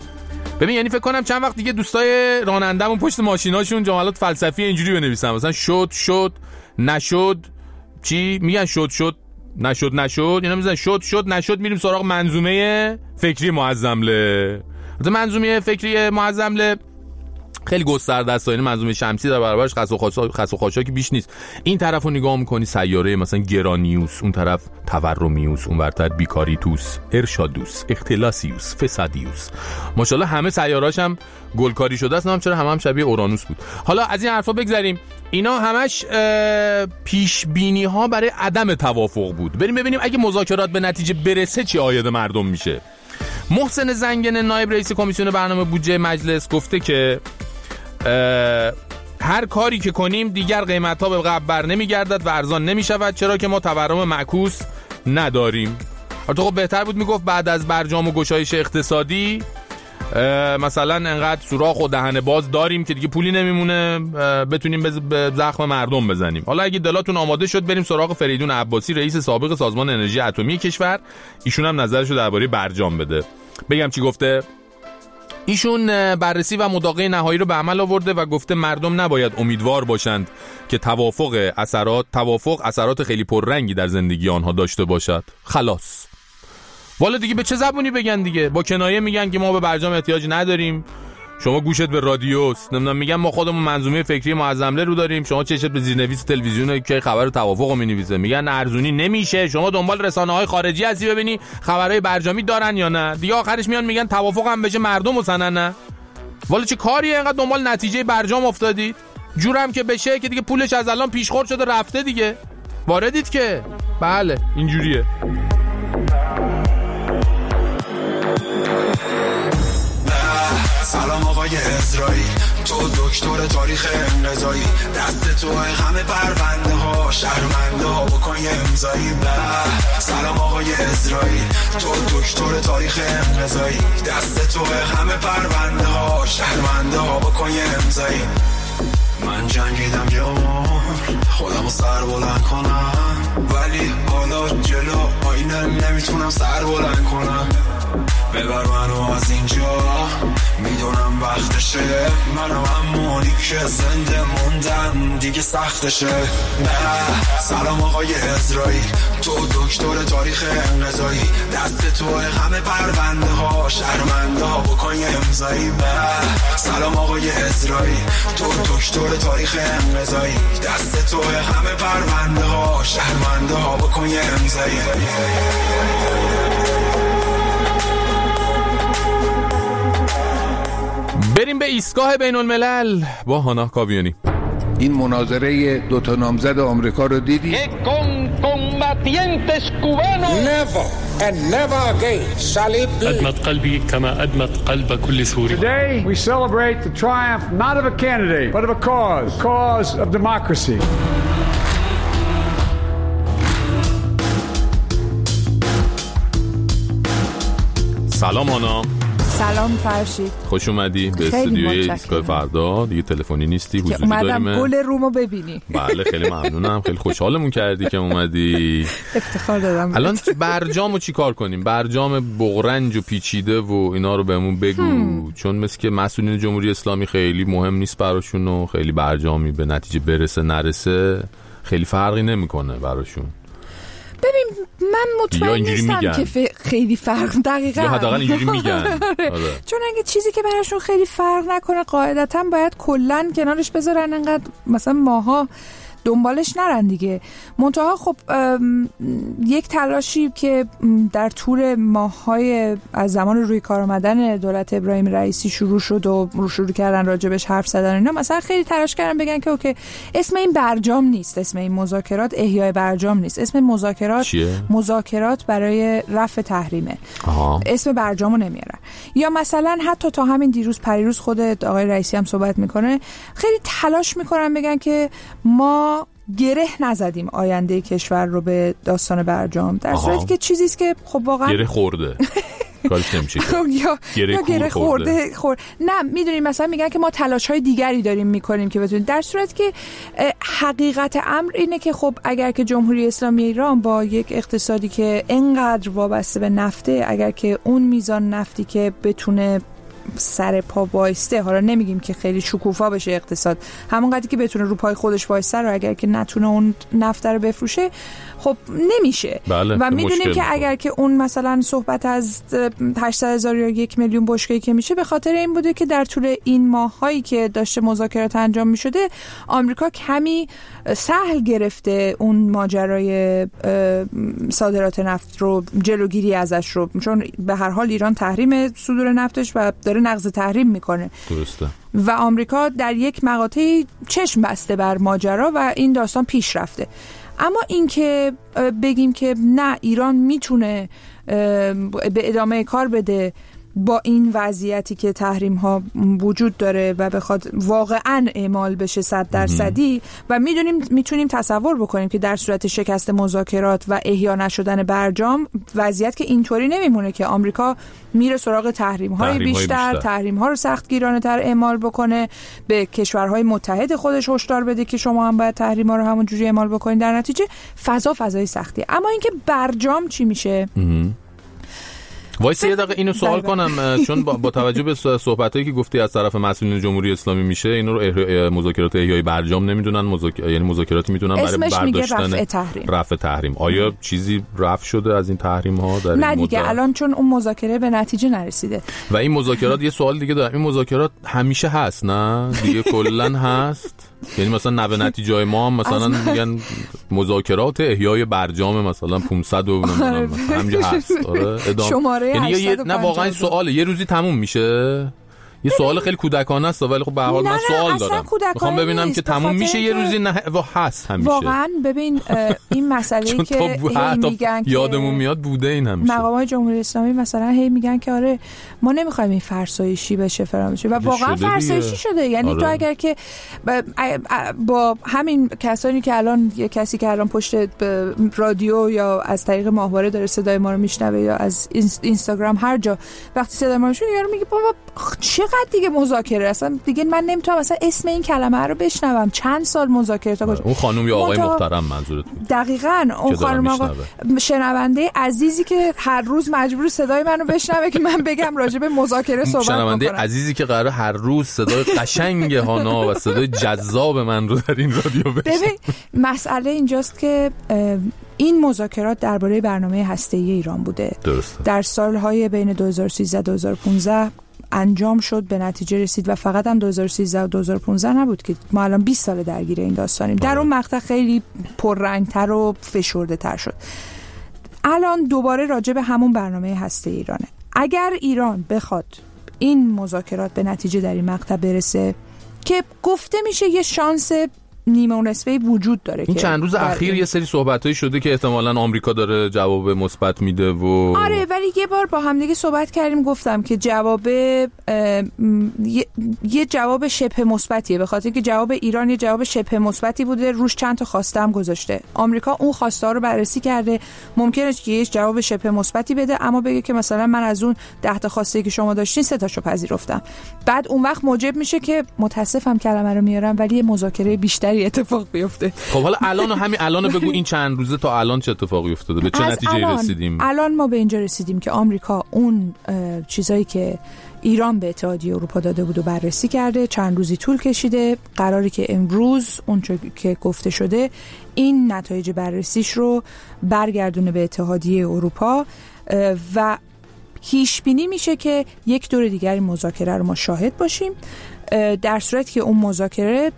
ببین یعنی فکر کنم چند وقت دیگه دوستای رانندمون پشت ماشیناشون جملات فلسفی اینجوری بنویسن، مثلا شد نشد، چی میگن شد نشد، اینا میگن شد نشد، میریم سراغ منظومه فکری معظمله. مثلا منظومه فکری معظمله خیلی گسترده است، یعنی منظومه شمسی در برابرش خس و خاشاکی بیش نیست. این طرفو نگاه می‌کنی سیاره مثلا گرانیوس، اون طرف تورمیوس، اون ورتر بیکاریتوس، ارشادوس، اختلاسیوس، فسادیوس. ماشاءالله همه سیاره‌اش هم گلکاری شده است، نام چرا هم شبیه اورانوس بود. حالا از این حرفا بگذریم، اینا همش پیش بینی ها برای عدم توافق بود. بریم ببینیم اگه مذاکرات به نتیجه برسه چی عاید مردم میشه. محسن زنگن نایب رئیس کمیسیون برنامه بودجه مجلس گفته که هر کاری که کنیم دیگر قیمت‌ها به قبل بر نمیگردد و ارزان نمیشود، چرا که ما تورم معکوس نداریم. البته خب بهتر بود میگفت بعد از برجام و گشایش اقتصادی مثلا انقدر سوراخ و دهن باز داریم که دیگه پولی نمیمونه بتونیم به زخم مردم بزنیم. حالا اگه دلاتون آماده شد بریم سراغ فریدون عباسی، رئیس سابق سازمان انرژی اتمی کشور. ایشون هم نظرشو درباره برجام بده. بگم چی گفته؟ ایشون بررسی و مداقه نهایی رو به عمل آورده و گفته مردم نباید امیدوار باشند که توافق اثرات خیلی پررنگی در زندگی آنها داشته باشد. خلاص. والا دیگه به چه زبونی بگن دیگه؟ با کنایه میگن که ما به برجام احتیاج نداریم، شما گوشت به رادیوست، نمیدونم میگن ما خودمون منظومه فکری معظمله رو داریم، شما چشت به زیرنویس تلویزیون که خبر توافقو مینویسه، میگن ارزونی نمیشه، شما دنبال رسانه‌های خارجی هستی ببینی خبرهای برجامی دارن یا نه. دیگه آخرش میان میگن توافق هم بشه مردم وسنن نه. والا چه کاریه اینقدر دنبال نتیجه برجام افتادید؟ جورم که بشه که دیگه پولش از الان پیشخور شده رفته دیگه. واردید که بله اینجوریه. سلام آقا آقای اسرائیل، تو دکتر تاریخ انقضایی، دست تو همه پرونده ها شهرمنده ها بکن یه امضایی. سلام آقای اسرائیل، تو دکتر تاریخ انقضایی، دست تو همه پرونده ها شهرمنده ها بکن یه امضایی. من جنگیدم یه عمر خودمو سر بلند کنم، ولی حالا جلو آینه نمیتونم سر بلند کنم. ببر منو از اینجا، میدونم وقتشه، منم همونی که زنده موندم دیگه سختشه. سلام آقای اسرائیل، تو دکتر تاریخ انقضایی، دست تو همه پرونده ها شهرمنده ها بکن یه امضایی. سلام آقای اسرائیل، تو دکتر تاریخ انقضایی، دست تو همه پرونده ها شهرمنده ها بکن یه امضایی. بریم به ایستگاه بین الملل با هانا کاویانی. این مناظره دوتا نامزد آمریکا رو دیدی؟ أدمت قلبي كما أدمت قلب كل سوري. Today we celebrate the triumph not of a candidate but of a cause of democracy. سلام هانا. سلام فرشید، خوش اومدی به استودیوی ایستگاه فردا. دیگه تلفنی نیستی، حضوری داریم. اومدم گل رومو ببینی. بله خیلی ممنونم، خیلی خوشحالمون کردی که اومدی. افتخار دادم. الان برجامو چی کار کنیم؟ برجام بغرنج و پیچیده و اینا رو بهمون بگو. چون مثل که مسئولین جمهوری اسلامی خیلی مهم نیست براشون و خیلی برجامی به نتیجه برسه نرسه خیلی فرقی نمیکنه براشون. ببین من مطمئن نیستم که خیلی فرق دقیقاً حداقل اینجوری میگن. چون اگه چیزی که براشون خیلی فرق نکنه قاعدتاً باید کلاً کنارش بذارن، انقدر مثلا ماها دنبالش نرن دیگه. منتها خب یک تلاشی که در طول ماه‌های از زمان روی کار آمدن دولت ابراهیم رئیسی شروع شد و شروع کردن راجبش حرف زدن اینا، مثلا خیلی تلاش کردن بگن که اوکی اسم این برجام نیست، اسم این مذاکرات احیای برجام نیست، اسم مذاکرات مذاکرات برای رفع تحریمه. اسم برجامو نمیارن. یا مثلا حتی تا همین دیروز پریروز خود آقای رئیسی هم صحبت میکنه، خیلی تلاش میکنن بگن که ما گره نزدیم آینده کشور رو به داستان برجام، در صورتی که چیزی است که خب واقعا گره خورده. کارش نمیشه. یا گره خورده. نه میدونیم مثلا میگن که ما تلاش‌های دیگری داریم میکنیم که بتونیم، در صورتی که حقیقت امر اینه که خب اگر که جمهوری اسلامی ایران با یک اقتصادی که انقدر وابسته به نفته، اگر که اون میزان نفتی که بتونه سر پا وایسته، حالا نمیگیم که خیلی شکوفا بشه اقتصاد، همون قدری که بتونه رو پای خودش وایسته رو اگر که نتونه اون نفت رو بفروشه خب نمیشه. بله، و میدونیم که اگر که اون مثلا صحبت از 800,000 یا 1 میلیون بشکه‌ای که میشه به خاطر این بوده که در طول این ماهایی که داشته مذاکرات انجام میشده آمریکا کمی سهل گرفته اون ماجرای صادرات نفت رو، جلوگیری ازش رو، چون به هر حال ایران تحریم صدور نفتش و داره نقض تحریم میکنه. درسته. و آمریکا در یک مقاطعی چشم بسته بر ماجرا و این داستان پیش رفته. اما این که بگیم که نه ایران میتونه به ادامه کار بده با این وضعیتی که تحریم ها وجود داره و بخواد واقعا اعمال بشه 100%، و میتونیم تصور بکنیم که در صورت شکست مذاکرات و احیا نشدن برجام وضعیت که اینطوری نمیمونه که آمریکا میره سراغ تحریم های بیشتر، تحریم ها رو سختگیرانه تر اعمال بکنه، به کشورهای متحد خودش هشدار بده که شما هم باید تحریم ها رو همون جوری اعمال بکنین، در نتیجه فضای سختیه. اما اینکه برجام چی میشه؟ وایس یه دقیقه اینو سوال کنم، چون با توجه به صحبتایی که گفتی از طرف مسئولین جمهوری اسلامی میشه، اینو رو مذاکرات احیای برجام نمیدونن، یعنی مذاکراتی میتونن برای برداشتن رفع تحریم. آیا چیزی رفع شده از این تحریم ها در این نه دیگه الان چون اون مذاکره به نتیجه نرسیده. و این مذاکرات، یه سوال دیگه دارم، این مذاکرات همیشه هست نه دیگه کلا هست؟ یعنی مثلا نوه نتیجه ما هم مثلا میگن مذاکرات احیای برجام مثلا 500 و همینجا هست. آره ادامه. شماره یعنی نه واقعا سواله، یه روزی تموم میشه یه سوال خیلی کودکانه است ولی خب به هر حال من سوال دارم. میخوام ببینم که تموم میشه یه روزی نه و هست همیشه. واقعا ببین این مسئله که میگن یادمون میاد بوده این همیشه. مقامات جمهوری اسلامی مثلا هی میگن که آره ما نمیخوایم این فرسایشی بشه فراموشی و واقعا فرسایشی شده. یعنی تو اگر که با همین کسانی که الان یه کسی که الان پشت رادیو یا از طریق ماهواره داره صدای ما رو میشنوه یا از اینستاگرام هر جا وقتی صدای ما رو میشنوه یارو میگه بابا چقدر دیگه مذاکره اصلا دیگه من نمیتونم اصلا اسم این کلمه رو بشنوم. چند سال مذاکره تا کجا؟ اون خانم یا آقای محترم منظورت بود؟ دقیقاً اون خانم آقا شنونده عزیزی که هر روز مجبور صدای منو بشنوه که من بگم راجع به مذاکره صحبت کنم. شنونده عزیزی که قراره هر روز صدای قشنگ هانا و صدای جذاب من رو در این رادیو بشنوه. ببین مسئله اینجاست که این مذاکرات درباره برنامه هسته‌ای ایران بوده. درسته. در سالهای بین 2013-2015 انجام شد، به نتیجه رسید و فقط هم 2013 و 2015 نبود که ما الان 20 سال درگیر این داستانیم. در اون مقطع خیلی پررنگتر و فشرده‌تر شد. الان دوباره راجع به همون برنامه هسته‌ای ایرانه. اگر ایران بخواد این مذاکرات به نتیجه در این مقطع برسه که گفته میشه یه شانس نیمه و نصفه وجود داره. این چند روز اخیر یه سری صحبتایی شده که احتمالاً آمریکا داره جواب مثبت میده و آره ولی یه بار با هم دیگه صحبت کردیم گفتم که جواب یه جواب شبه مثبتیه به خاطر که جواب ایران یه جواب شبه مثبتی بوده روش چند تا خواسته هم گذاشته. آمریکا اون خواسته ها رو بررسی کرده ممکنه که یه جواب شبه مثبتی بده اما بگه که مثلا من از اون 10 تا خواسته که شما داشتین 3 تاشو پذیرفتم. بعد اون وقت موجب میشه که متاسفم کلمه رو میارم ولی یه مذاکره بیشتر اتفاق بیفته. خب حالا الان بگو این چند روزه تا الان چه اتفاقی افتاده؟ به چه نتیجه‌ای رسیدیم؟ الان ما به اینجا رسیدیم که آمریکا اون چیزایی که ایران به اتحادیه اروپا داده بود و بررسی کرده. چند روزی طول کشیده. قراری که امروز اون که گفته شده این نتایج بررسیش رو برگردونه به اتحادیه اروپا و پیش بینی میشه که یک دور دیگر این مذاکره رو ما شاهد باشیم. در صورتی که اون مذاکره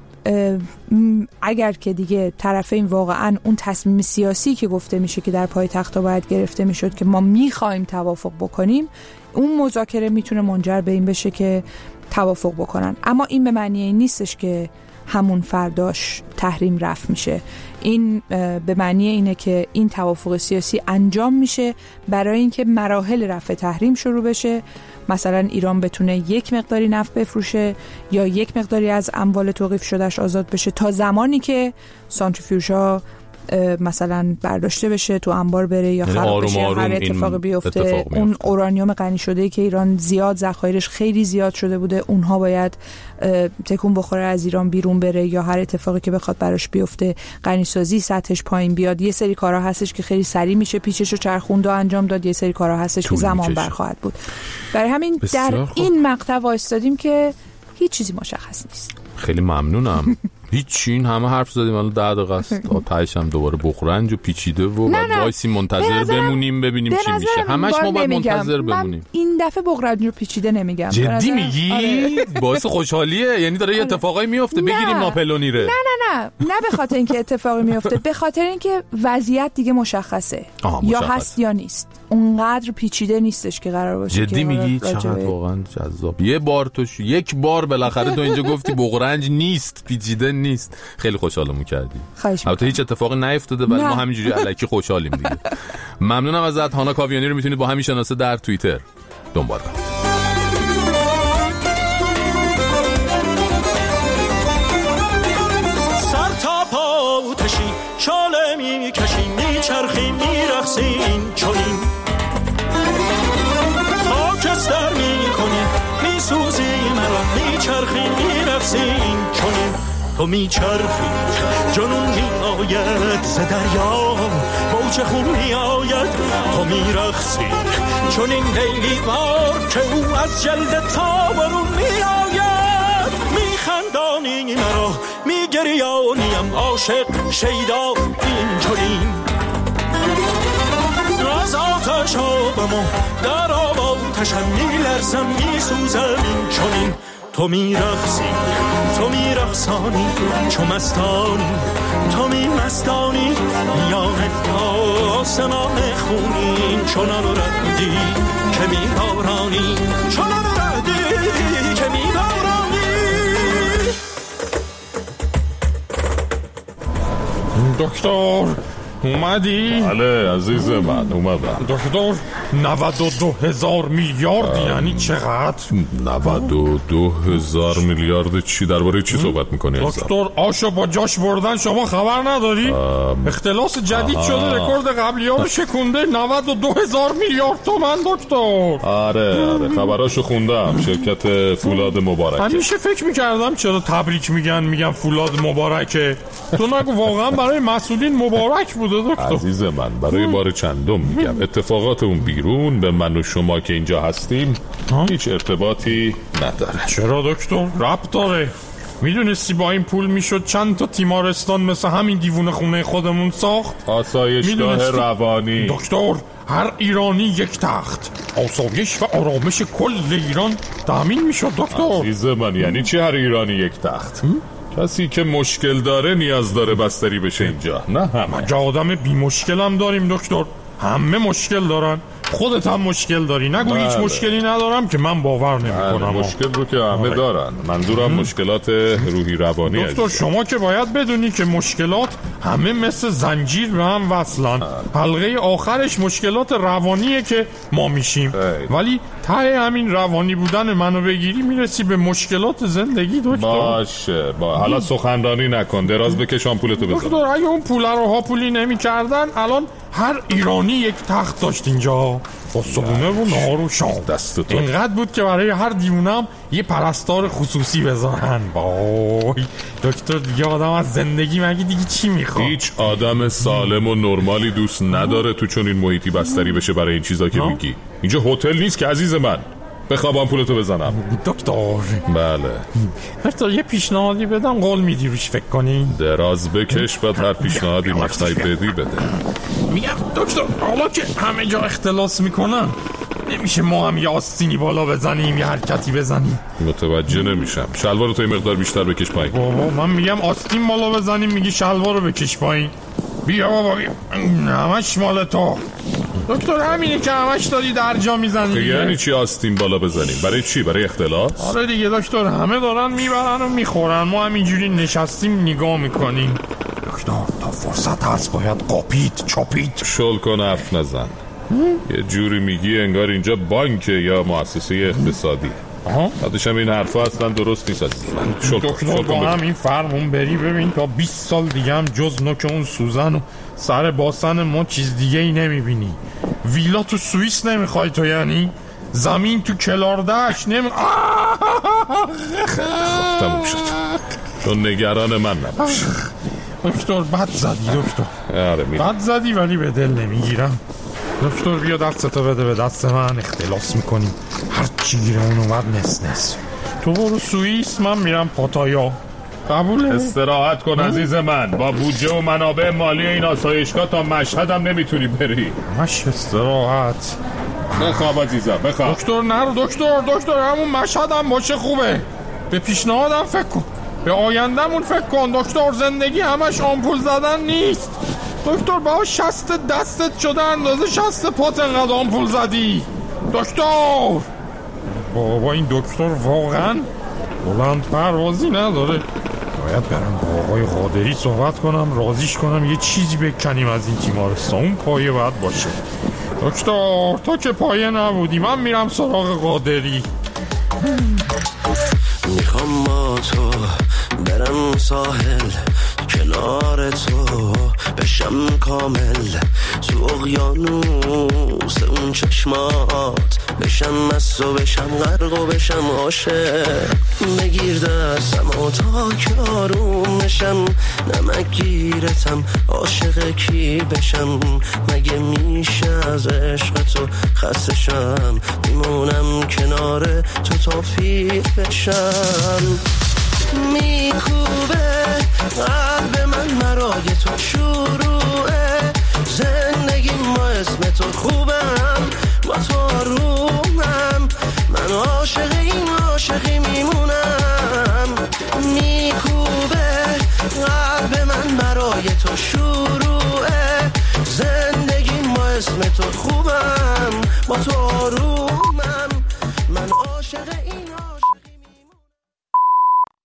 اگر که دیگه طرفین واقعا اون تصمیم سیاسی که گفته میشه که در پایتخت باید گرفته میشد که ما میخوایم توافق بکنیم اون مذاکره میتونه منجر به این بشه که توافق بکنن. اما این به معنی این نیستش که همون فرداش تحریم رفع میشه. این به معنی اینه که این توافق سیاسی انجام میشه برای اینکه مراحل رفع تحریم شروع بشه. مثلا ایران بتونه یک مقداری نفت بفروشه یا یک مقداری از اموال توقیف شدهش آزاد بشه تا زمانی که سانتریفیوژها مثلا برداشته بشه تو انبار بره یا خراب بشه هر اتفاقی بیفته. اون اورانیوم غنی شده‌ای که ایران زیاد ذخایرش خیلی زیاد شده بوده اونها باید تکون بخوره از ایران بیرون بره یا هر اتفاقی که بخواد براش بیفته غنی سازی سطحش پایین بیاد. یه سری کارا هستش که خیلی سریع میشه پیچشو چرخوند و انجام داد. یه سری کارا هستش که زمان برخواهد بود. برای همین در این مقطع وایستادیم که هیچ چیزی مشخص نیست. خیلی ممنونم. هیچ این همه حرف زدیم الان 10 دقیقه است تا تهش هم دوباره بخرنج و پیچیده و بعد وایسی منتظر بمونیم ببینیم چی میشه. همش ما باید منتظر بمونیم. این دفعه بخرنج و پیچیده نمیگم. جدی میگی؟ آره. باعث خوشحالیه یعنی داره یه اتفاقایی میفته بگیریم ناپلونی ره. نه به خاطر اینکه اتفاقی میفته به خاطر اینکه وضعیت دیگه مشخصه یا هست یا نیست. اونقدر پیچیده نیستش که قرار باشه. جدی میگی؟ چقدر واقعا جذاب. یک بار بالاخره تو اینجا گفتی بغرنج نیست پیچیده نیست. خیلی خوشحالمون کردی. البته هیچ اتفاقی نیفتاده ولی ما همینجوری الکی خوشحالیم دیگه. ممنونم ازت. هانا کاویانی رو میتونید با همین شناسه در توییتر دنبال کنید. سر تا پا آتشی شاله میکشیم میچرخیم میرقصیم چنین خاکستر میکنیم میسوزی مرا میچرخیم میرقصیم چنین تو میچرخی جنون میآید ز دریا موج خون میآید تو میرقصی چون این لیلی وار که او از جلد تابرون میآید میخندانی مرا میگریانیم عاشق شیدا این چنین از آتش آبم و در آب آتشم میلرزم میسوزم این چنین تو میرقصی تو میرقصانی چو مستانی تو میمستانی میان آسمان خونین چنان ردی که میبارانی چنان ردی که میبارانی. دکتر اومدی؟ بله عزیز من اومدم. دکتر 92,000 میلیارد یعنی چقدر؟ 92,000 میلیارد چی؟ درباره چی صحبت میکنی؟ دکتر آشو با جاش بردن شما خبر نداری؟ اختلاس جدید شده رکورد قبلی ها رو شکونده. 92,000 میلیارد تومان دکتر. آره خبراشو خوندم. شرکت فولاد مبارک. همیشه فکر میکردم چرا تبریک میگن فولاد مبارکه. تو نگو واقعا برای مسئولین مبارک بوده دکتر. عزیز من برای بار چندم میگم اتفاقات اون بیرون به من و شما که اینجا هستیم هیچ ارتباطی نداره. چرا دکتر؟ ربط داره. میدونستی با این پول میشد چند تا تیمارستان مثل همین دیوونه خونه خودمون ساخت؟ آسایشگاه روانی. دکتر هر ایرانی یک تخت، آسایش و آرامش کل ایران تامین میشد دکتر. عزیز من یعنی چی هر ایرانی یک تخت؟ کسی که مشکل داره نیاز داره بستری بشه اینجا، نه همه. مگه آدم بی مشکل هم داریم دکتر؟ همه مشکل دارن. خودت هم مشکل داری. نگو هیچ مشکلی ندارم که من باور نمی‌کنم. مشکل رو که همه دارن. منظورم مشکلات روحی روانی. دکتر شما که باید بدونی که مشکلات همه مثل زنجیر به هم وصلن. حلقه آخرش مشکلات روانیه که ما میشیم. ولی ته همین روانی بودن منو بگیری میرسی به مشکلات زندگی دکتر. باشه حالا سخنرانی نکن، دراز بکش آمپولتو بزن. دکتر اگه اون پولا رو هاپولی نمی‌کردن الان هر ایرانی یک تخت داشت اینجا با صبونه و نهار و شام. اینقدر بود که برای هر دیونم یه پرستار خصوصی بذارن. وای دکتر دیگه آدم از زندگی مگه دیگه چی میخواد؟ هیچ آدم سالم و نرمالی دوست نداره تو چون این محیطی بستری بشه برای این چیزا که میگی. اینجا هتل نیست که عزیز من. بخوابم پولتو بزنم. دکتر بله دکتر یه پیشنهادی بدم قول میدی روش فکر کنی؟ دراز بکش بعد هر پیشنهادی مخصوصی بدی بده. میگم دکتر حالا که همه جا اختلاس میکنن نمیشه ما هم یه آستینی بالا بزنیم یه حرکتی بزنیم؟ متوجه نمیشم. شلوارو تو یه مقدار بیشتر بکش پایین. بابا من میگم آستین بالا بزنیم میگی شلوارو بکش پایین. بیا بابا همش مال تو دکتر. همینه که همش داری در جا میزنی. یعنی چی آستین بالا بزنیم؟ برای چی؟ برای اختلاس؟ آره دیگه دکتر همه دارن میبرن و میخورن، ما همینجوری نشستیم نگاه میکنیم. دکتر تا فرصت هست باید قاپید چاپید. شل کن حرف نزن. یه جوری میگی انگار اینجا بانک یا مؤسسه اقتصادی. بعدش هم این حرفا اصلا درست نیست. دکتر با هم این فرمون بری ببین تا 20 سال دیگه هم جز نوک اون سوزن و سر باسن ما چیز دیگه ای نمیبینی. ویلا تو سوئیس نمیخوای تو؟ یعنی زمین تو کلاردهش تموم شد. تو نگران من نباش دکتر. بد زدی دکتر. بد زدی ولی به دل نمیگیرم. دکتر بیا دستتو بده به دست من اختلاس میکنیم. هر چی گیره اون اومد نس. تو برو سوئیس من میرم پاتایا. قبوله؟ استراحت کن عزیز من. با بودجه و منابع مالی این آسایشگاه تا مشهد هم نمیتونی بری. مش استراحت. بخواب عزیزم بخواب. دکتر نرو دکتر همون مشهد هم باشه خوبه. به پیشنهادم فکر کن، به آیندهمون فکر کن دکتر. زندگی همش آمپول زدن نیست دکتر. با 60 دستت شده اندازه 60 پات انقدر آمپول زدی دکتر. بابا این دکتر واقعا بلند پروازی نداره. باید برم با آقای قادری صحبت کنم راضیش کنم یه چیزی بکنیم از این تیمارستان. اون پایه باید باشه دکتر. تا که پایه نبودی من میرم سراغ قادری. میخوام با تو برم ساحل کنار تو بشم کامل تو اقیانوس اون چشمات بشم مست و بشم غرق و بشم عاشق. بگیر دستم و تا که آروم بشم نمک گیرتم عاشق کی بشم. مگه میشه از عشق تو خسته شم میمونم کنار تو تا پیر بشم. میکوبه قلب من مرای تو شور